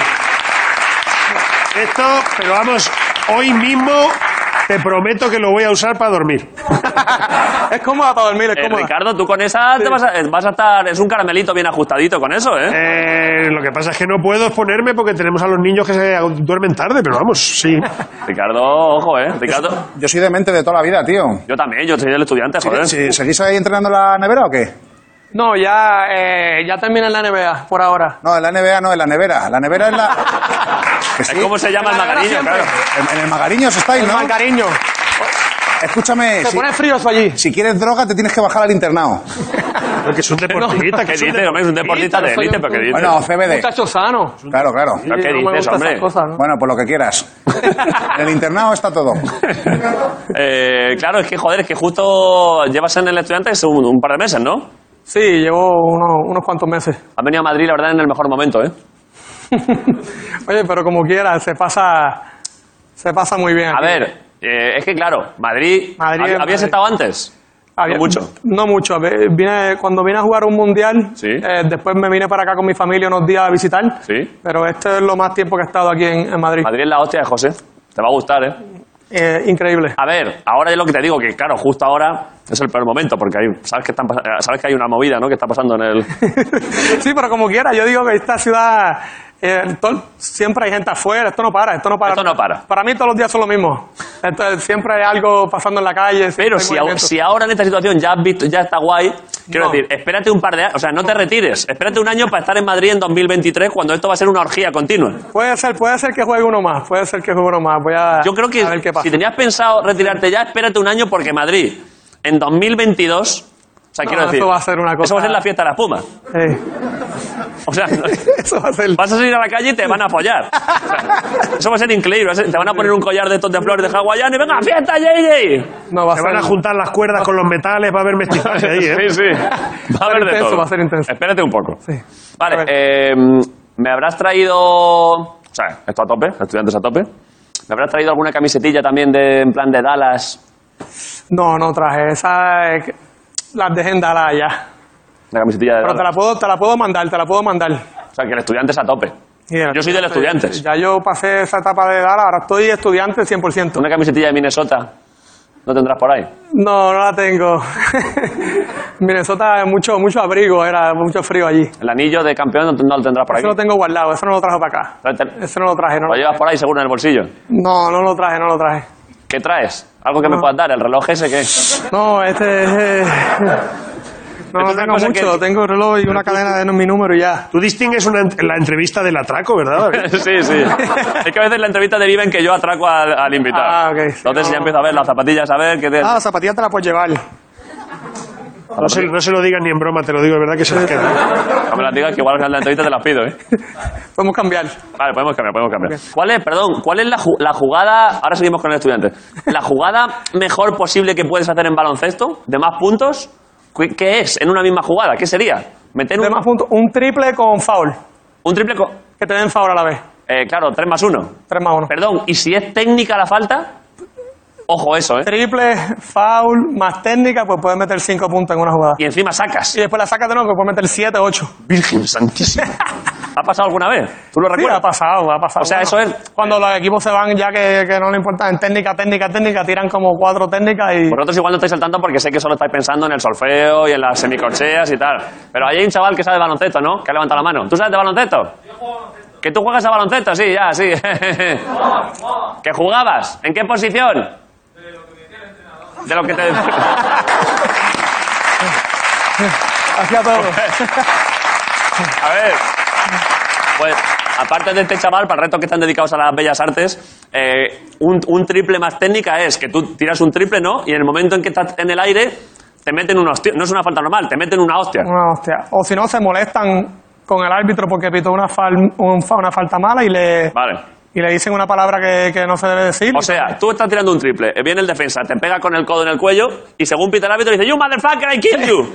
Esto, pero vamos, hoy mismo te prometo que lo voy a usar para dormir. Es cómoda para dormir, es Eh, cómoda. Ricardo, tú con esa te vas, a, vas a estar... Es un caramelito bien ajustadito con eso, ¿eh? Eh, lo que pasa es que no puedo exponerme porque tenemos a los niños que se duermen tarde, pero vamos, sí. Ricardo, ojo, ¿eh? Ricardo... Yo soy demente de toda la vida, tío. Yo también, yo soy el estudiante, joder. ¿Sí- ¿Seguís ahí entrenando en la nevera o qué? No, ya, eh, ya terminé en la N B A por ahora. No, en la N B A no, en la nevera. La nevera es la... ¿Que sí? Es como se llama el En la nevera magariño, siempre. claro. En, en el Magariños estáis, El ¿no? mal cariño. Escúchame, Se si, pone frío eso allí. si quieres droga te tienes que bajar al internado. Porque es un deportista. ¿Qué que es un dices, hombre? Es un deportista de soy élite, un- pero ¿qué dices? Bueno, C B D. Muchacho sano. Claro, claro. ¿Pero qué Sí, no me dices, gustan hombre? esas cosas, ¿no? Bueno, pues lo que quieras. En el internado está todo. Eh, claro, es que, joder, es que justo llevas en el estudiante un, un par de meses, ¿no? Sí, llevo unos, unos cuantos meses. Has venido a Madrid, la verdad, en el mejor momento, ¿eh? Oye, pero como quiera, se pasa, se pasa muy bien. A aquí. ver, eh, es que claro, Madrid... Madrid ¿hab- es ¿Habías Madrid. estado antes? Había- No mucho. No mucho. Ve- Vine, cuando vine a jugar un mundial, Sí. eh, después me vine para acá con mi familia unos días a visitar. Sí. Pero este es lo más tiempo que he estado aquí en, en Madrid. Madrid es la hostia de José. Te va a gustar, ¿eh? Eh, increíble. A ver, ahora es lo que te digo, que claro, justo ahora es el peor momento, porque hay, sabes, que están, pas- eh, sabes que hay una movida, ¿no?, que está pasando en el... Sí, pero como quiera, yo digo que esta ciudad, eh, todo- siempre hay gente afuera, esto no para, esto no para. Esto no para. Para mí todos los días son lo mismo. Esto- siempre hay algo pasando en la calle. siempre Pero hay si, a- movimiento. si ahora en esta situación ya has visto, ya está guay, quiero No. decir, espérate un par de años, o sea, no te retires, espérate un año para estar en Madrid en dos mil veintitrés, cuando esto va a ser una orgía continua. Puede ser, puede ser que juegue uno más, puede ser que juegue uno más. Voy a, Yo creo que a ver qué pasa. si tenías pensado retirarte ya, espérate un año, porque Madrid en dos mil veintidós, o sea, No, quiero decir, esto va a ser una cosa- eso va a ser la fiesta de la espuma. Sí. O sea, Eso va a ser... vas a salir a la calle y te van a follar. O sea, eso va a ser increíble. Te van a poner un collar de estos de flores de hawaiano y venga, fiesta, J J. No, va a Se ser... van a juntar las cuerdas con los metales, va a haber mestizaje ahí, ¿eh? Sí, sí. Va a haber de intenso, todo. va a ser intenso. Espérate un poco. Sí. Vale, A ver. eh, me habrás traído... O sea, esto a tope, estudiantes a tope. ¿Me habrás traído alguna camisetilla también de, en plan de Dallas? No, no traje. Esa eh, las dejé en Dallas ya. La camisetilla de Pero te Dallas. la puedo, te la puedo mandar, te la puedo mandar. O sea, que el estudiante es a tope. Y el- Yo soy del Estudiantes. Ya yo pasé esa etapa de Dallas, ahora estoy estudiante cien por ciento. Una camisetilla de Minnesota. ¿No tendrás por ahí? No, no la tengo. Minnesota, mucho, mucho abrigo, era mucho frío allí. El anillo de campeón no, no lo tendrás por ahí. Eso lo tengo guardado, eso no lo traje para acá. Tráete- Eso no lo traje, no Lo lo llevas por ahí seguro en el bolsillo. No, no lo traje, no lo traje. ¿Qué traes? ¿Algo que me No. puedas dar? ¿El reloj ese qué? No, este... eh, no, Esto no es una tengo cosa mucho, que- tengo un reloj y una cadena de mi número y ya. Tú distingues una, ent- la entrevista del atraco, ¿verdad? Sí, sí. Es que a veces la entrevista deriva que yo atraco al, al invitado. Ah, ok. Entonces No. ya empiezo a ver las zapatillas, a ver qué te... Ah, la zapatilla te la puedes llevar. No se, no se lo digas ni en broma, te lo digo, de verdad que se las queda. No me las digas que igual al final de la entrevista te las pido, ¿eh? Podemos cambiar. Vale, podemos cambiar, podemos cambiar. ¿Cuál es, perdón, cuál es la, ju- la jugada... Ahora seguimos con el estudiante. ¿La jugada mejor posible que puedes hacer en baloncesto? ¿De más puntos? ¿Qué- ¿Qué es en una misma jugada? ¿Qué sería? Meter De un, más puntos, un triple con foul. un triple... co- Que te den foul a la vez. Eh, claro, tres más uno. tres más uno. Perdón, ¿y si es técnica la falta? Ojo eso, ¿eh? Triple, foul, más técnica, pues puedes meter cinco puntos en una jugada. Y encima sacas. Y después la sacas de nuevo, que puedes meter siete, ocho. Virgen santísima. ¿Ha pasado alguna vez? ¿Tú lo Sí, ha recuerdas? pasado, ha pasado. O sea, Bueno, eso es- Cuando los equipos se van ya que, que no le importa en técnica, técnica, técnica, tiran como cuatro técnicas y... Vosotros igual no estáis saltando porque sé que solo estáis pensando en el solfeo y en las semicorcheas y tal. Pero ahí hay un chaval que sabe de baloncesto, ¿no? Que ha levantado la mano. ¿Tú sabes de baloncesto? ¿Que tú juegas a baloncesto? Sí, ya, sí. ¿Que jugabas? ¿En qué posición? De lo que te... Hacía todo. A ver, pues aparte de este chaval, para el resto que están dedicados a las bellas artes, eh, un, un triple más técnica es que tú tiras un triple, ¿no? Y en el momento en que estás en el aire, te meten una hostia. No es una falta normal, te meten una hostia. Una hostia. O si no, se molestan con el árbitro porque pitó una, fal- un fa- una falta mala y le, Vale. y le dicen una palabra que, que no se debe decir. O sea, tú estás tirando un triple, eh, viene el defensa, te pega con el codo en el cuello y según pita el árbitro dice, "You motherfucker, I killed you".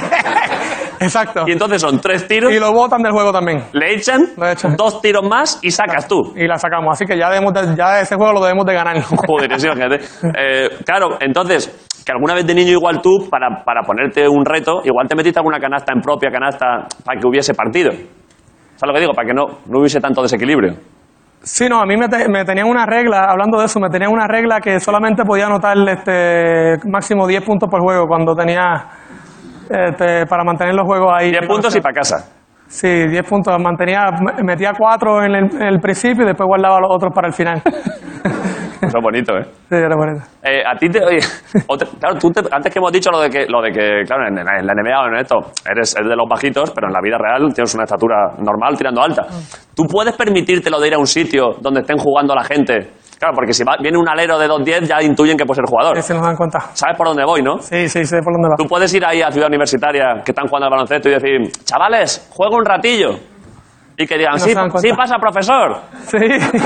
Exacto. Y entonces son tres tiros, Y lo botan del juego también. le echan, Lo echan. dos tiros más y sacas tú. Y la sacamos. Así que ya, debemos de- ya ese juego lo debemos de ganar. Joder, sí, imagínate. Eh, claro, entonces, que alguna vez de niño igual tú, para, para ponerte un reto, igual te metiste alguna canasta en propia canasta para que hubiese partido. ¿Sabes lo que digo? Para que no, no hubiese tanto desequilibrio. Sí, no, a mí me, te- me tenían una regla, hablando de eso, me tenían una regla que solamente podía anotar este, máximo diez puntos por juego cuando tenía, este, para mantener los juegos ahí. diez puntos y para casa. Sí, diez puntos. Mantenía, metía cuatro en el, en el principio y después guardaba los otros para el final. Eso es bonito, ¿eh? Sí, era bonito. Eh, a ti te, oye, otra- claro, tú te- antes que hemos dicho lo de que, lo de que claro, en, en la N B A o en esto, eres, eres de los bajitos, pero en la vida real tienes una estatura normal tirando alta. ¿Tú puedes permitirte lo de ir a un sitio donde estén jugando la gente? Claro, porque si va- viene un alero de dos diez ya intuyen que puede ser jugador. Sí, se nos dan cuenta. ¿Sabes por dónde voy, no? Sí, sí, sé por dónde va. Tú puedes ir ahí a Ciudad Universitaria, que están jugando al baloncesto, y decir, chavales, juego un ratillo. Y que digan, No sí, se dan cuenta. sí pasa, profesor. Sí.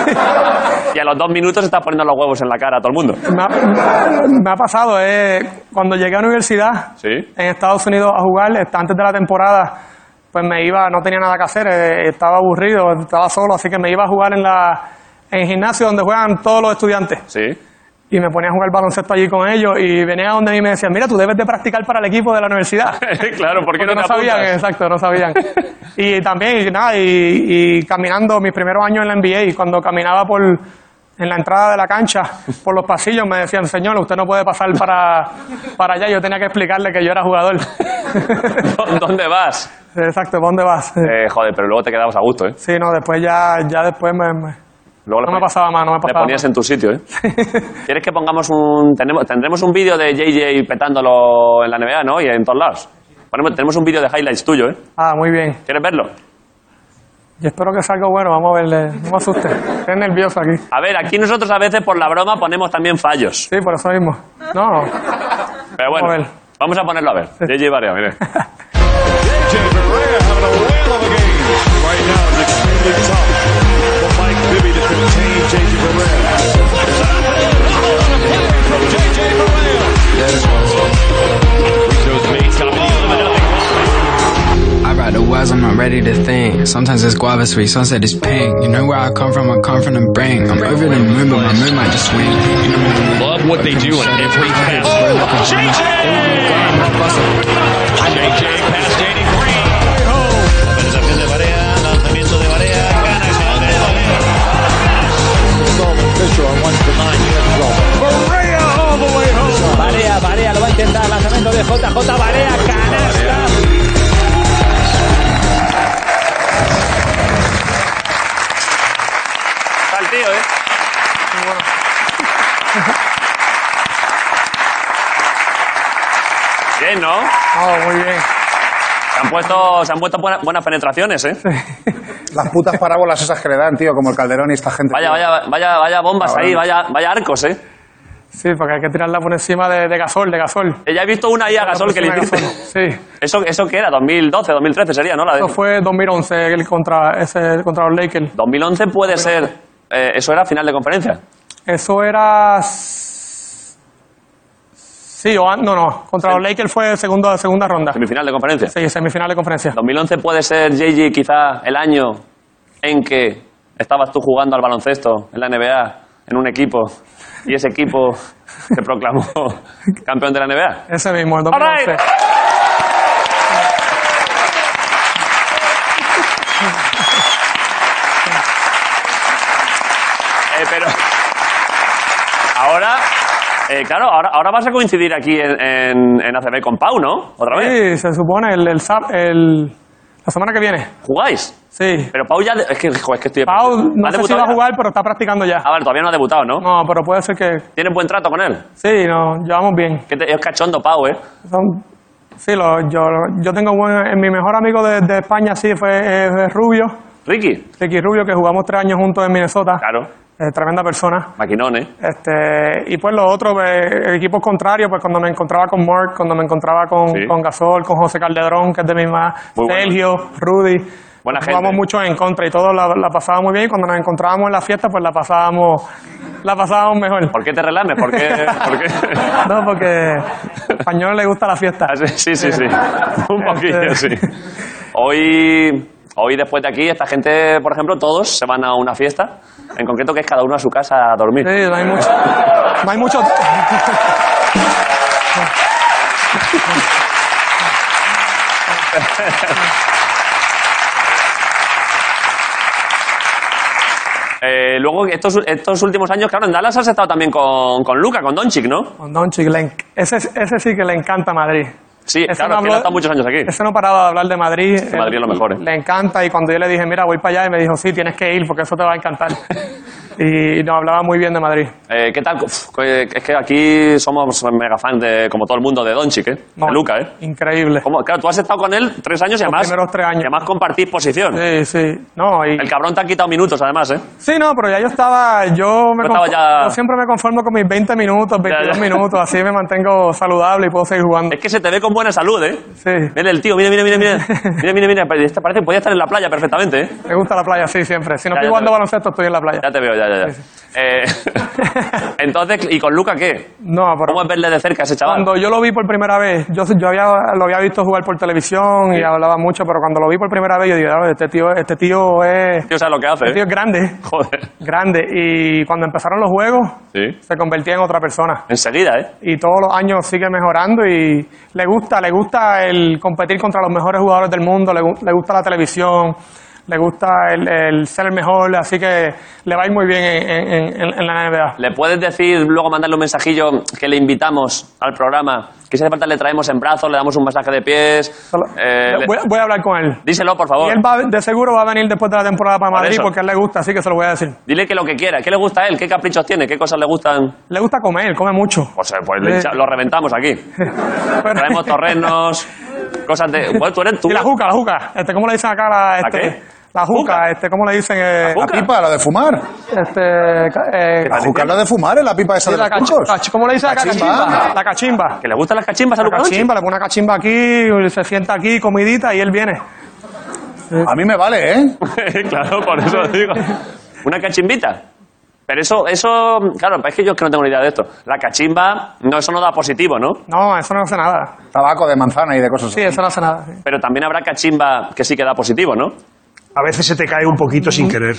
Y a los dos minutos estás poniendo los huevos en la cara a todo el mundo. me, ha, me ha pasado, eh, cuando llegué a la universidad Sí. en Estados Unidos a jugar, este, antes de la temporada, pues me iba, no tenía nada que hacer, eh, estaba aburrido, estaba solo, así que me iba a jugar en la en el gimnasio donde juegan todos los estudiantes. Sí. Y me ponía a jugar baloncesto allí con ellos y venía donde mí y me decían, mira, tú debes de practicar para el equipo de la universidad. Claro, ¿por qué Porque no no te sabían, apuntas? exacto, no sabían. Y también, y nada, y, y caminando mis primeros años en la N B A, cuando caminaba por en la entrada de la cancha, por los pasillos, me decían, señor, usted no puede pasar para, para allá. Yo tenía que explicarle que yo era jugador. ¿Dónde vas? Exacto, ¿para dónde vas? Eh, joder, pero luego te quedabas a gusto, ¿eh? Sí, no, después ya, ya después me, me- Luego le no me ponías- pasaba más, no me Le pasaba ponías más. en tu sitio, ¿eh? ¿Quieres que pongamos un... Tenemos, tendremos un vídeo de J J petándolo en la N B A, ¿no? Y en todos lados. Ponemos- tenemos un vídeo de highlights tuyo, ¿eh? Ah, muy bien. ¿Quieres verlo? Yo espero que salga bueno, vamos a verle. No me asuste, estoy nervioso aquí. A ver, aquí nosotros a veces por la broma ponemos también fallos. Sí, por eso mismo. No, Pero bueno, Vamos a ver. vamos a ponerlo a ver. J J Barea, mire. J J Barea having a whale of a game. incredibly tough for Mike Bibby to contain J J Barea. From J J Barea. Shows me top of the eleven. I write the words, I'm not ready to think. Sometimes it's guava sweet, sunset is pink. You know where I come from, I come from the brain. I'm over the moon, but my moon might just swing. You know, love what they do in every pass. Oh, J J! J J past Danny Green. Penetración de Barea, lanzamiento de Barea, gana Ismael de Barea. Fisher on one to nine, you have trouble. Barea all the way home. Barea, Barea lo va a intentar, lanzamiento de J J Barea, canasta. Está el tío, ¿eh? Muy bueno. Bien, ¿no? Oh, muy bien. Se han puesto, se han puesto buenas, buenas penetraciones, ¿eh? Las putas parábolas esas que le dan, tío, como el Calderón y esta gente. Vaya, tío. vaya, vaya, vaya bombas Ahora ahí, no. vaya, vaya arcos, ¿eh? Sí, porque hay que tirarla por encima de, de Gasol, de Gasol. Ya he visto una ahí a Gasol que le hiciste. Sí. ¿Eso, ¿Eso qué era? dos mil doce, dos mil trece sería, ¿no? La de... Eso fue dos mil once el contra, ese, contra los Lakers. dos mil once puede ser... Eh, ¿Eso era final de conferencia? Eso era... Sí, o an- no, no. Contra Sí. los Lakers fue segunda, segunda ronda. ¿Semifinal de conferencia? Sí, semifinal de conferencia. dos mil once puede ser, J J, quizá el año en que estabas tú jugando al baloncesto en la N B A, en un equipo, y ese equipo se proclamó campeón de la N B A. Ese mismo, el dos mil once. All right. Eh, pero ahora, eh, claro, ahora, ahora vas a coincidir aquí en, en, en A C B con Pau, ¿no? ¿Otra vez? Sí, se supone el, el, sab- el- la semana que viene. ¿Jugáis? Sí. Pero Pau ya... Es que, joder, es que estoy... Pau, no ¿Ha sé si debutado va a ya? jugar, pero está practicando ya. Ah, vale, todavía no ha debutado, ¿no? No, pero puede ser que... ¿Tienes buen trato con él? Sí, nos llevamos bien. Que te- es cachondo, Pau, ¿eh? Son- sí, lo- yo, yo tengo buen... en mi mejor amigo de, de España, sí, fue eh, Rubio. Ricky. Ricky Rubio, que jugamos tres años juntos en Minnesota. Claro. Eh, tremenda persona. Maquinón, ¿eh? Este, y pues los otros, eh, equipos contrarios, pues cuando me encontraba con Mark, cuando me encontraba con, Sí. con Gasol, con José Calderón, que es de mi misma, Muy bueno. Sergio, Rudy. Buena gente. Jugamos mucho en contra y todos la, la pasábamos muy bien. Y cuando nos encontrábamos en la fiesta, pues la pasábamos, la pasábamos mejor. ¿Por qué te relames? ¿Por qué? ¿Por qué? No, porque a español le gusta la fiesta. Ah, sí, sí, sí. Un poquillo, sí. Hoy, hoy, después de aquí, esta gente, por ejemplo, todos se van a una fiesta. En concreto, que es cada uno a su casa a dormir. Sí, no hay mucho. No hay mucho. Eh, luego, estos, estos últimos años, claro, en Dallas has estado también con, con Luka, con Doncic, ¿no? Con Doncic, le en- ese, ese sí que le encanta Madrid. Sí, Ese claro, no es que él habló- ha estado muchos años aquí. Ese no paraba de hablar de Madrid. que Madrid es lo mejor, ¿eh? Le encanta y cuando yo le dije, mira, voy para allá, y me dijo, sí, tienes que ir porque eso te va a encantar. Y nos hablaba muy bien de Madrid. Eh, ¿Qué tal? Uf, que- es que aquí somos mega fans de, como todo el mundo, de Doncic, ¿eh? No, de Luka, ¿eh? Increíble. ¿Cómo? Claro, tú has estado con él tres años y Los además... primeros tres años. Y además compartís posición. Sí, sí. No, y... El cabrón te ha quitado minutos, además, ¿eh? Sí, no, pero ya yo estaba, yo, me Tú estabas confo- ya- yo siempre me conformo con mis veinte minutos, veintidós ya. minutos, así me mantengo saludable y puedo seguir jugando. Es que se te ve con buena salud, ¿eh? Sí, Mira el tío, mira, mira, mira, mira. Mira, mira, mira. Este parece que podía estar en la playa perfectamente, ¿eh? me gusta la playa, sí, siempre. Si no Ya, estoy ya jugando te veo. baloncesto, estoy en la playa. Ya te veo, ya, ya, ya. Eh, entonces, ¿y con Luka qué? No, pero ¿Cómo es verle de cerca a ese chaval? cuando yo lo vi por primera vez, yo, yo había, lo había visto jugar por televisión y hablaba mucho, pero cuando lo vi por primera vez, yo dije, "Ah, este tío, este tío es, Tío, ¿sabes lo que hace? este tío ¿eh? es grande, Joder. grande. Y cuando empezaron los juegos, Sí. se convertía en otra persona. Enseguida, ¿eh? Y todos los años sigue mejorando y le gusta, le gusta el competir contra los mejores jugadores del mundo, le, gu- le gusta la televisión, le gusta el, el ser el mejor, así que le va a ir muy bien en, en- en- en la N B A. ¿Le puedes decir, luego mandarle un mensajillo que le invitamos al programa? Que si hace falta le traemos en brazos, le damos un masaje de pies. Solo- eh, le- voy, voy a hablar con él. Díselo, por Y favor. él va, de seguro va a venir después de la temporada para Por Madrid eso. porque a él le gusta, así que se lo voy a decir. Dile que lo que quiera. ¿Qué le gusta a él? ¿Qué caprichos tiene? ¿Qué cosas le gustan? Le gusta comer, come mucho. O sea, pues le Eh. hincha- lo reventamos aquí. Pero- Traemos torrenos, cosas de... Bueno, tú eres tú. Y la juca, la juca. Este, ¿Cómo le dicen acá? La, este, qué? La juca, ¿Juca? este, ¿cómo le dicen? Eh, La pipa, la de fumar. este, eh, La juca es la de fumar, es la pipa esa sí, de la los cachi- turcos. cachi- ¿Cómo le dicen acá? Cachimba. Cachimba. La cachimba. ¿Que le gustan las cachimbas a La Luka Doncic? cachimba, le pone una cachimba aquí, se sienta aquí, comidita, y él viene. A mí me vale, ¿eh? Claro, por eso lo digo. Una cachimbita. Pero eso, eso, claro, es que yo es que no tengo ni idea de esto. La cachimba, no, eso no da positivo, ¿no? No, eso no hace nada. Tabaco de manzana y de cosas así. Sí, eso no hace nada. Sí. Pero también habrá cachimba que sí que da positivo, ¿no? A veces se te cae un poquito sin querer.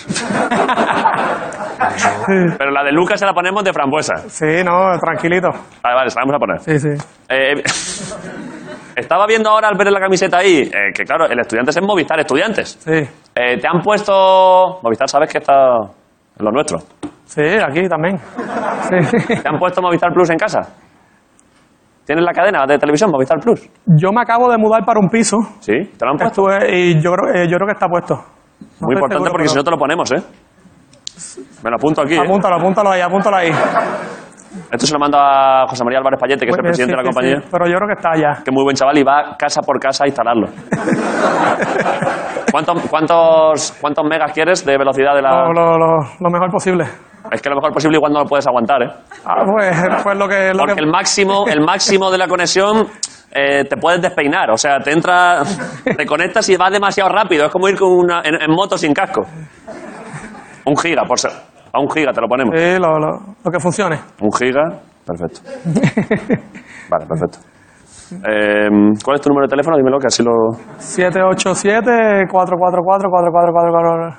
Pero la de Lucas se la ponemos de frambuesa. Sí, no, tranquilito. Vale, vale, se la vamos a poner. Sí, sí. Eh, estaba viendo ahora al ver la camiseta ahí, eh, que claro, el Estudiantes es Movistar Estudiantes. Sí. Eh, ¿Te han puesto... Movistar, sabes que está en lo nuestro? Sí, aquí también. Sí. ¿Te han puesto Movistar Plus en casa? ¿Tienes la cadena de televisión Movistar Plus? Yo me acabo de mudar para un piso. Sí, ¿te lo han puesto? Estuve, y yo creo, eh, yo creo que está puesto. No Muy estoy importante seguro, porque pero- si no te lo ponemos, ¿eh? Me lo apunto aquí. ¿eh? Apúntalo, apúntalo ahí, apúntalo ahí. Esto se lo mando a José María Álvarez Payete, que es el Muy bien, presidente sí, de la sí, compañía. sí, pero yo creo que está allá. Que es muy buen chaval y va casa por casa a instalarlo. ¿Cuántos, cuántos, ¿Cuántos megas quieres de velocidad de la...? Lo, lo, lo, lo mejor posible. Es que lo mejor posible igual no lo puedes aguantar, ¿eh? Ah, pues, pues lo que... Lo Porque que... el máximo, el máximo de la conexión eh, te puedes despeinar. O sea, te entra... Te conectas y vas demasiado rápido. Es como ir con una, en, en moto sin casco. Un giga, por ser... A un giga te lo ponemos. Sí, lo, lo, lo que funcione. Un giga, perfecto. Vale, perfecto. Eh, ¿Cuál es tu número de teléfono? Dímelo, que así lo... siete ocho siete, cuatro cuatro cuatro, cuatro cuatro cuatro cuatro.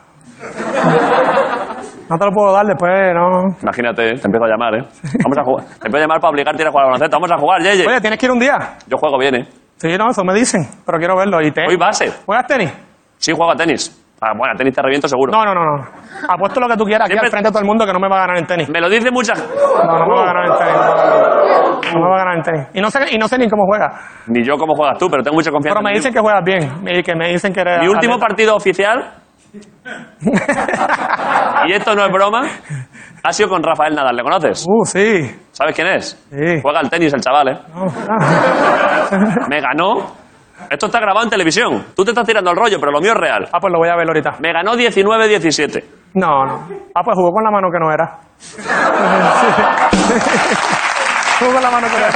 No te lo puedo dar después, no. Imagínate, te empiezo a llamar, ¿eh? Vamos a jugar. Te empiezo a llamar para obligarte a ir a jugar al baloncesto. Vamos a jugar, Yeye. Oye, ¿tienes que ir un día? Yo juego bien, ¿eh? Sí, no, eso me dicen, pero quiero verlo. ¿Y te... Hoy base. ¿Juegas tenis? Sí, juego a tenis. Ah, bueno, a tenis te reviento seguro. No, no, no, no. Apuesto lo que tú quieras aquí Siempre- al frente de todo el mundo que no me va a ganar en tenis. Me lo dice mucha... No, no me va a ganar en tenis. No me va a ganar en tenis. Y no sé, y no sé ni cómo juega. Ni yo cómo juegas tú, pero tengo mucha confianza. Pero me en ti. dicen que juegas bien. Y que me dicen que eres... Mi último atleta. partido oficial, y esto no es broma, ha sido con Rafael Nadal. ¿Le conoces? Uh, sí. ¿Sabes quién es? Sí. Juega al tenis el chaval, ¿eh? No, ah. Me ganó... Esto está grabado en televisión. Tú te estás tirando el rollo, pero lo mío es real. Ah, pues lo voy a ver ahorita. Me ganó diecinueve diecisiete. No, no. Ah, pues jugó con la mano que no era. Jugó con la mano que no era.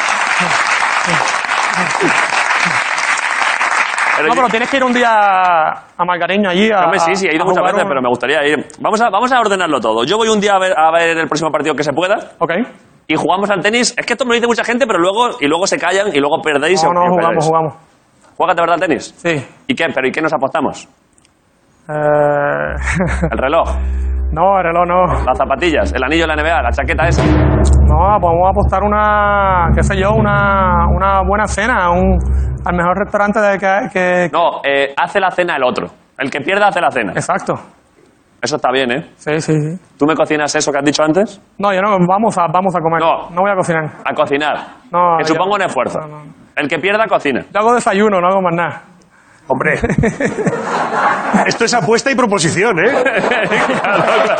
Pero No, yo- pero tienes que ir un día a Margariño allí a... Hombre, sí, sí, he ido a muchas jugar veces, un- pero me gustaría ir. Vamos a, vamos a ordenarlo todo. Yo voy un día a ver, a ver el próximo partido que se pueda Ok. y jugamos al tenis. Es que esto me lo dice mucha gente, pero luego, y luego se callan y luego perdéis. No, o- no, y os jugamos, perdéis. jugamos. ¿Juegas de verdad al tenis? Sí. ¿Y qué? ¿Pero y qué nos apostamos? Eh... ¿El reloj? no, el reloj no. ¿Las zapatillas? ¿El anillo de la N B A? ¿La chaqueta esa? No, podemos apostar una, qué sé yo, una, una buena cena un, al mejor restaurante de que... que- No, eh, hace la cena el otro. El que pierda hace la cena. Exacto. Eso está bien, ¿eh? Sí, sí, sí. ¿Tú me cocinas eso que has dicho antes? No, yo no, vamos a, vamos a comer. No. No voy a cocinar. A cocinar. No, que yo- supongo un esfuerzo. no, no. El que pierda, cocina. Yo hago desayuno, no hago más nada. Hombre. Esto es apuesta y proposición, ¿eh? Claro, claro.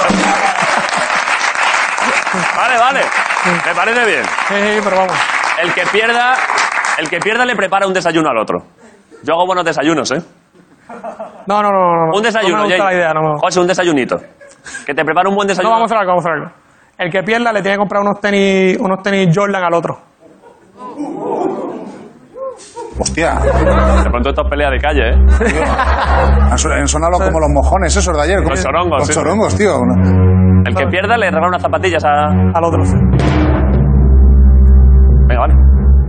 Vale, vale. Me parece bien. Sí, sí, pero vamos. El que pierda, el que pierda le prepara un desayuno al otro. Yo hago buenos desayunos, ¿eh? No, no, no, no. no. Un desayuno, No me gusta Jay. la idea, no. me- José, un desayunito. Que te prepara un buen No, desayuno. vamos a hacer algo, vamos a hacer algo. El que pierda le tiene que comprar unos tenis, unos tenis Jordan al otro. Hostia. De pronto esto es pelea de calle, ¿eh? Han son- han sonado como los mojones esos de ayer. Los chorongos, Los sí. chorongos, tío. El que pierda le regala unas zapatillas a... Al otro, sí. Venga, vale.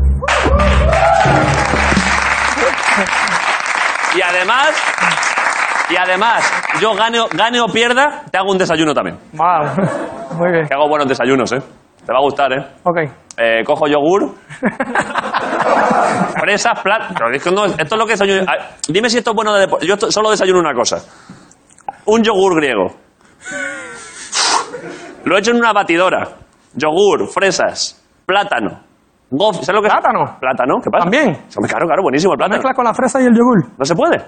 Y además, y además, yo gane, o- gane o pierda, te hago un desayuno también. Vale. Muy bien. Que hago buenos desayunos, ¿eh? Te va a gustar, ¿eh? Ok. Eh, cojo yogur, fresas, plat... Pero es que no, esto es lo que desayuno... Ah, dime si esto es bueno de deporte. Yo esto- solo desayuno una cosa. Un yogur griego. Lo he hecho en una batidora. Yogur, fresas, plátano. Gof, ¿sabes lo que es? ¿Plátano? Plátano, ¿qué pasa? ¿También? Hombre, Claro, claro, buenísimo el plátano. Mezcla con la fresa y el yogur. ¿No se puede?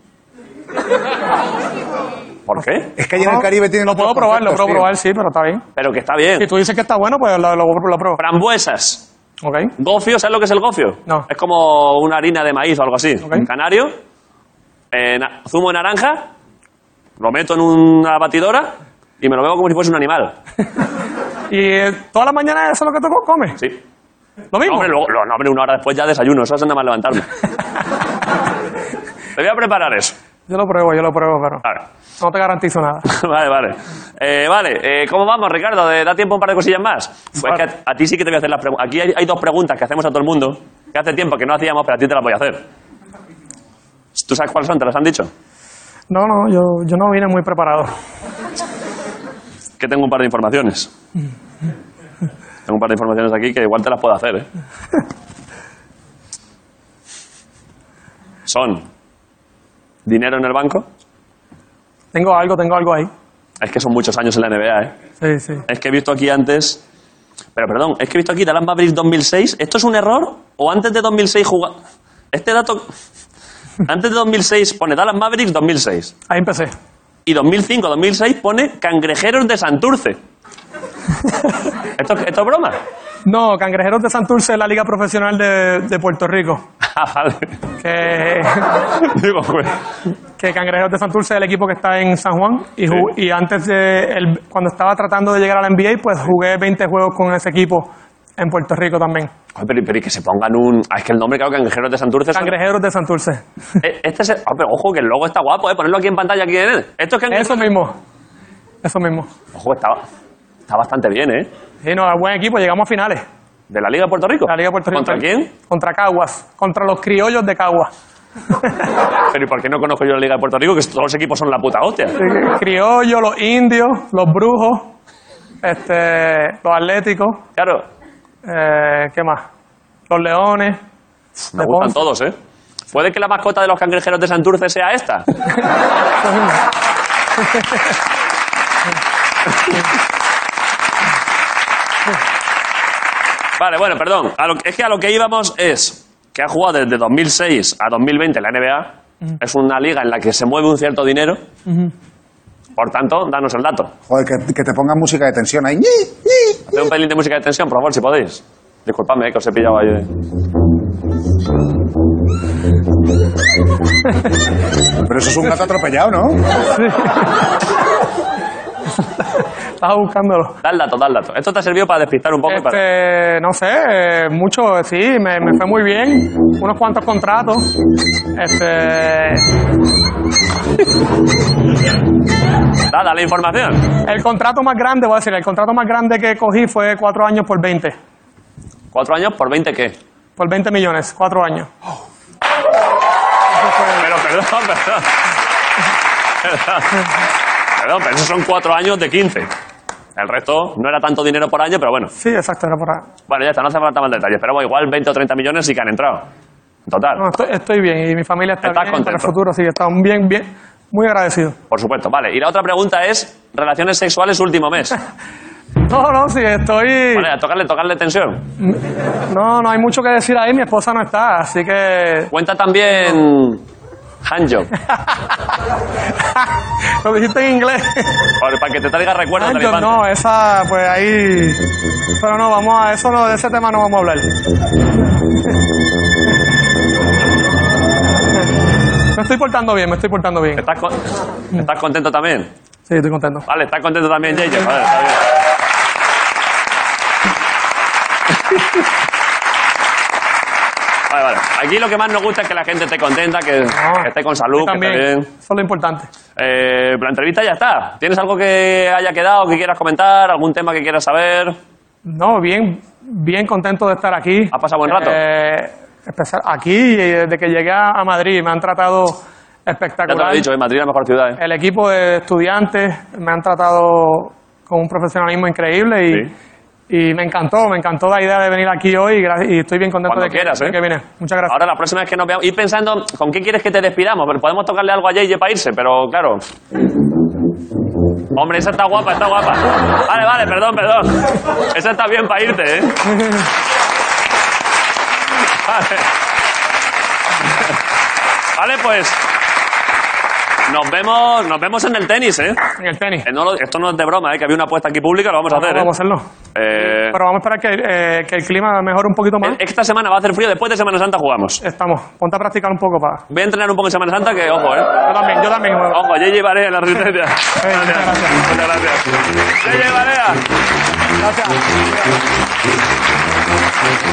¿Por qué? Es que allí en el Caribe tienen Lo puedo otros probar, lo conceptos, puedo tío. probar, sí, pero está bien. Pero que está bien. Si tú dices que está bueno, pues lo, lo, lo pruebo. Frambuesas. Ok. Gofio, ¿sabes lo que es el gofio? No. Es como una harina de maíz o algo así. Ok. Un canario, eh, na- zumo de naranja, lo meto en una batidora y me lo bebo como si fuese un animal. ¿Y eh, todas las mañanas eso es lo que tú comes? Sí. ¿Lo mismo? No, hombre, luego- no, hombre, una hora después ya desayuno, eso es nada más levantarme. Te voy a preparar eso. Yo lo pruebo, yo lo pruebo, pero Vale. no te garantizo nada. Vale, vale. Eh, vale, eh, ¿cómo vamos, Ricardo? ¿De- ¿Da tiempo un par de cosillas más? Pues Vale. es que a, a ti sí que te voy a hacer las preguntas. Aquí hay, hay dos preguntas que hacemos a todo el mundo, que hace tiempo que no hacíamos, pero a ti te las voy a hacer. ¿Tú sabes cuáles son? ¿Te las han dicho? No, no, yo, yo no vine muy preparado. Que tengo un par de informaciones. Tengo un par de informaciones aquí que igual te las puedo hacer, ¿eh? Son dinero en el banco. Tengo algo, tengo algo ahí. Es que son muchos años en la N B A, ¿eh? Sí, sí. Es que he visto aquí antes... Pero perdón, es que he visto aquí Dallas Mavericks dos mil seis. ¿Esto es un error? ¿O antes de dos mil seis jugaba...? Este dato... Antes de dos mil seis pone Dallas Mavericks dos mil seis. Ahí empecé. Y dos mil cinco dos mil seis pone Cangrejeros de Santurce. ¿Esto, ¿Esto es broma? No, Cangrejeros de Santurce es la liga profesional de, de Puerto Rico. Ah, vale. Que, Digo, pues... que Cangrejeros de Santurce es el equipo que está en San Juan. Y, ju- y antes de... el- cuando estaba tratando de llegar a la N B A, pues jugué veinte juegos con ese equipo en Puerto Rico también. Ay, pero, pero y que se pongan un... Ah, es que el nombre, claro, Cangrejeros de Santurce... son- Cangrejeros de Santurce. Eh, Este es el... Ah, pero ojo, que el logo está guapo, ¿eh? Ponerlo aquí en pantalla, aquí en él. Esto es Cangrejeros... Eso mismo. Eso mismo. Ojo, está, está bastante bien, ¿eh? Sí, no, buen equipo. Llegamos a finales. ¿De la Liga de Puerto Rico? La Liga de Puerto Rico. ¿Contra quién? Contra Caguas. Contra los criollos de Caguas. Pero ¿y por qué no conozco yo la Liga de Puerto Rico? Que todos los equipos son la puta hostia. Criollos, los indios, los brujos, este, los atléticos. Claro. Eh, ¿Qué más? Los leones. Me de gustan Ponce. todos, ¿eh? ¿Puede que la mascota de los Cangrejeros de Santurce sea esta? Vale, bueno, perdón. A lo- es que a lo que íbamos es que ha jugado desde dos mil seis a dos mil veinte en la N B A. Es una liga en la que se mueve un cierto dinero. Por tanto, danos el dato. Joder, que, que te pongan música de tensión ahí. ¡Ñi, ñi! Haced un pelín de música de tensión, por favor, si podéis. Disculpadme, eh, que os he pillado ahí. Pero eso es un gato atropellado, ¿no? Estaba buscándolo. Da el dato, da el dato. Esto te ha servido para despistar un poco y para... Este, no sé, eh, mucho, sí, me, me fue muy bien. Unos cuantos contratos. Este, Da, da la información. el contrato más grande, voy a decir, el contrato más grande que cogí fue cuatro años por veinte. ¿Cuatro años por veinte qué? Por veinte millones, cuatro años. Pero perdón, perdón. Perdón, perdón, pero esos son cuatro años de quince. El resto no era tanto dinero por año, pero bueno. Sí, exacto, era por ahí. Bueno, ya está, no hace falta más detalles. Pero bueno, igual veinte o treinta millones sí que han entrado. En total. No, estoy, estoy bien y mi familia está ¿Estás bien para el contento? futuro, sí, estamos bien, bien, muy agradecidos. Por supuesto, vale. Y la otra pregunta es, relaciones sexuales último mes. No, no, sí, estoy... Vale, a tocarle, tocarle tensión. No, no hay mucho que decir ahí, mi esposa no está, así que... Cuenta también handjob, Lo dijiste en inglés. para para que te traiga recuerdos de la Angel, infancia. no, esa, pues ahí... Pero no, vamos a... Eso no, de ese tema no vamos a hablar. Me estoy portando bien, me estoy portando bien. ¿Estás, con- ¿Estás contento también? Sí, estoy contento. Vale, ¿estás contento también, J J? Vale, está bien. Vale, vale. Aquí lo que más nos gusta es que la gente esté contenta, que, que esté con salud, que esté También, bien. eso es lo importante. Eh, la entrevista ya está. ¿Tienes algo que haya quedado, que quieras comentar? ¿Algún tema que quieras saber? No, bien, bien contento de estar aquí. ¿Ha pasado buen rato? Eh, especial- aquí, eh, desde que llegué a Madrid, me han tratado Ya te espectacular. lo he dicho, eh, Madrid es la mejor ciudad. ¿eh? El equipo de estudiantes me han tratado con un profesionalismo increíble y, Sí. y me encantó, me encantó la idea de venir aquí hoy y, gra- y estoy bien contento Cuando de que, quieras, de ¿eh? que vine. Muchas gracias. Ahora, la próxima vez que nos veamos, ir pensando, ¿con qué quieres que te despidamos? Pero podemos tocarle algo a J J para irse, pero claro. Hombre, esa está guapa, está guapa. Vale, vale, perdón, perdón. Esa está bien para irte, ¿eh? Vale. Vale, pues. Nos vemos, nos vemos en el tenis, ¿eh? En el tenis. Eh, no lo- esto no es de broma, ¿eh? Que había una apuesta aquí pública, lo vamos a hacer, ¿eh? Vamos a hacerlo. Eh, Pero vamos a esperar que, eh, que el clima mejore un poquito más. esta semana va a hacer frío, después de Semana Santa jugamos. Estamos. Ponte a practicar un poco para... Voy a entrenar un poco en Semana Santa, que ojo, ¿eh? Yo también, yo también. Ojo, J J Barea en la resistencia. Eh, muchas gracias. Muchas gracias. J J Barea.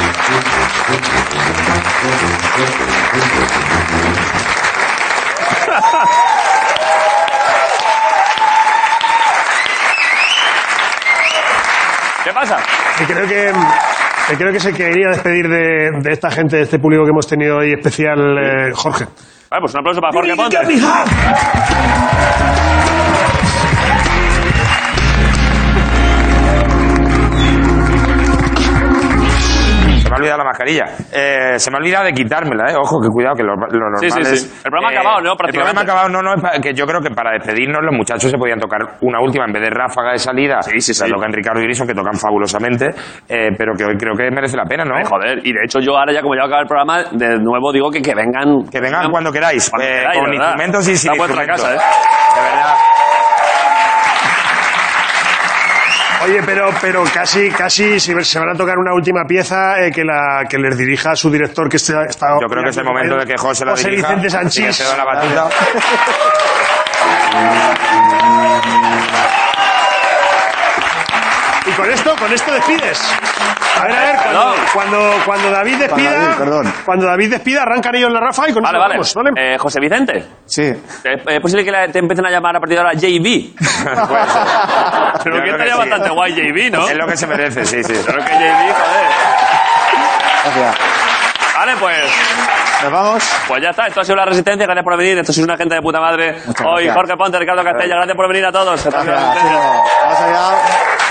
Gracias. ¿Qué pasa? Que creo que, que creo que se quería despedir de, de esta gente, de este público que hemos tenido hoy especial, eh, Jorge. Vale, pues un aplauso para Jorge Ponte. Se me ha olvidado la mascarilla. Eh, se me ha olvidado de quitármela, ¿eh? Ojo, que cuidado, que lo, lo normal Sí, sí, sí. es... El programa ha acabado, ¿no? El Prácticamente. programa ha acabado, no, no, es pa- que yo creo que para despedirnos los muchachos se podían tocar una última en vez de ráfaga de salida. Sí, sí, sí. La tocan Ricardo y Grison, que tocan fabulosamente, eh, pero que hoy creo que merece la pena, ¿no? Ay, joder, y de hecho yo ahora ya como ya acaba el programa, de nuevo digo que, que vengan... Que vengan cuando queráis, Cuando eh, queráis, con ¿verdad? instrumentos y sin Está vuestra instrumentos. casa, ¿eh? De verdad. Oye, pero, pero casi, casi, si se van a tocar una última pieza, eh, que, la, que les dirija a su director, que está... está Yo creo que es el momento de que José la José dirija. Vicente y que Sanchís. se da la batuta. Y con esto, con esto despides. A ver, a ver, cuando, Perdón. cuando, cuando David despida, David, perdón. cuando David despida, arrancan ellos la rafa y con Vale, eso vale. vamos, ¿vale? Eh, José Vicente, Sí. ¿es es posible que la- te empiecen a llamar a partir de ahora J B? Pues, Pero yo que creo estaría sí. bastante guay J B, ¿no? Es lo que se merece, sí, sí. Creo que J B, joder. Gracias. Vale, pues... Nos vamos. Pues ya está, esto ha sido La Resistencia, gracias por venir, esto es una gente de puta madre. Muchas Hoy gracias. Jorge Ponte, Ricardo Castella, gracias por venir a todos. Esto ha sido La Gracias. Resistencia. Vamos allá.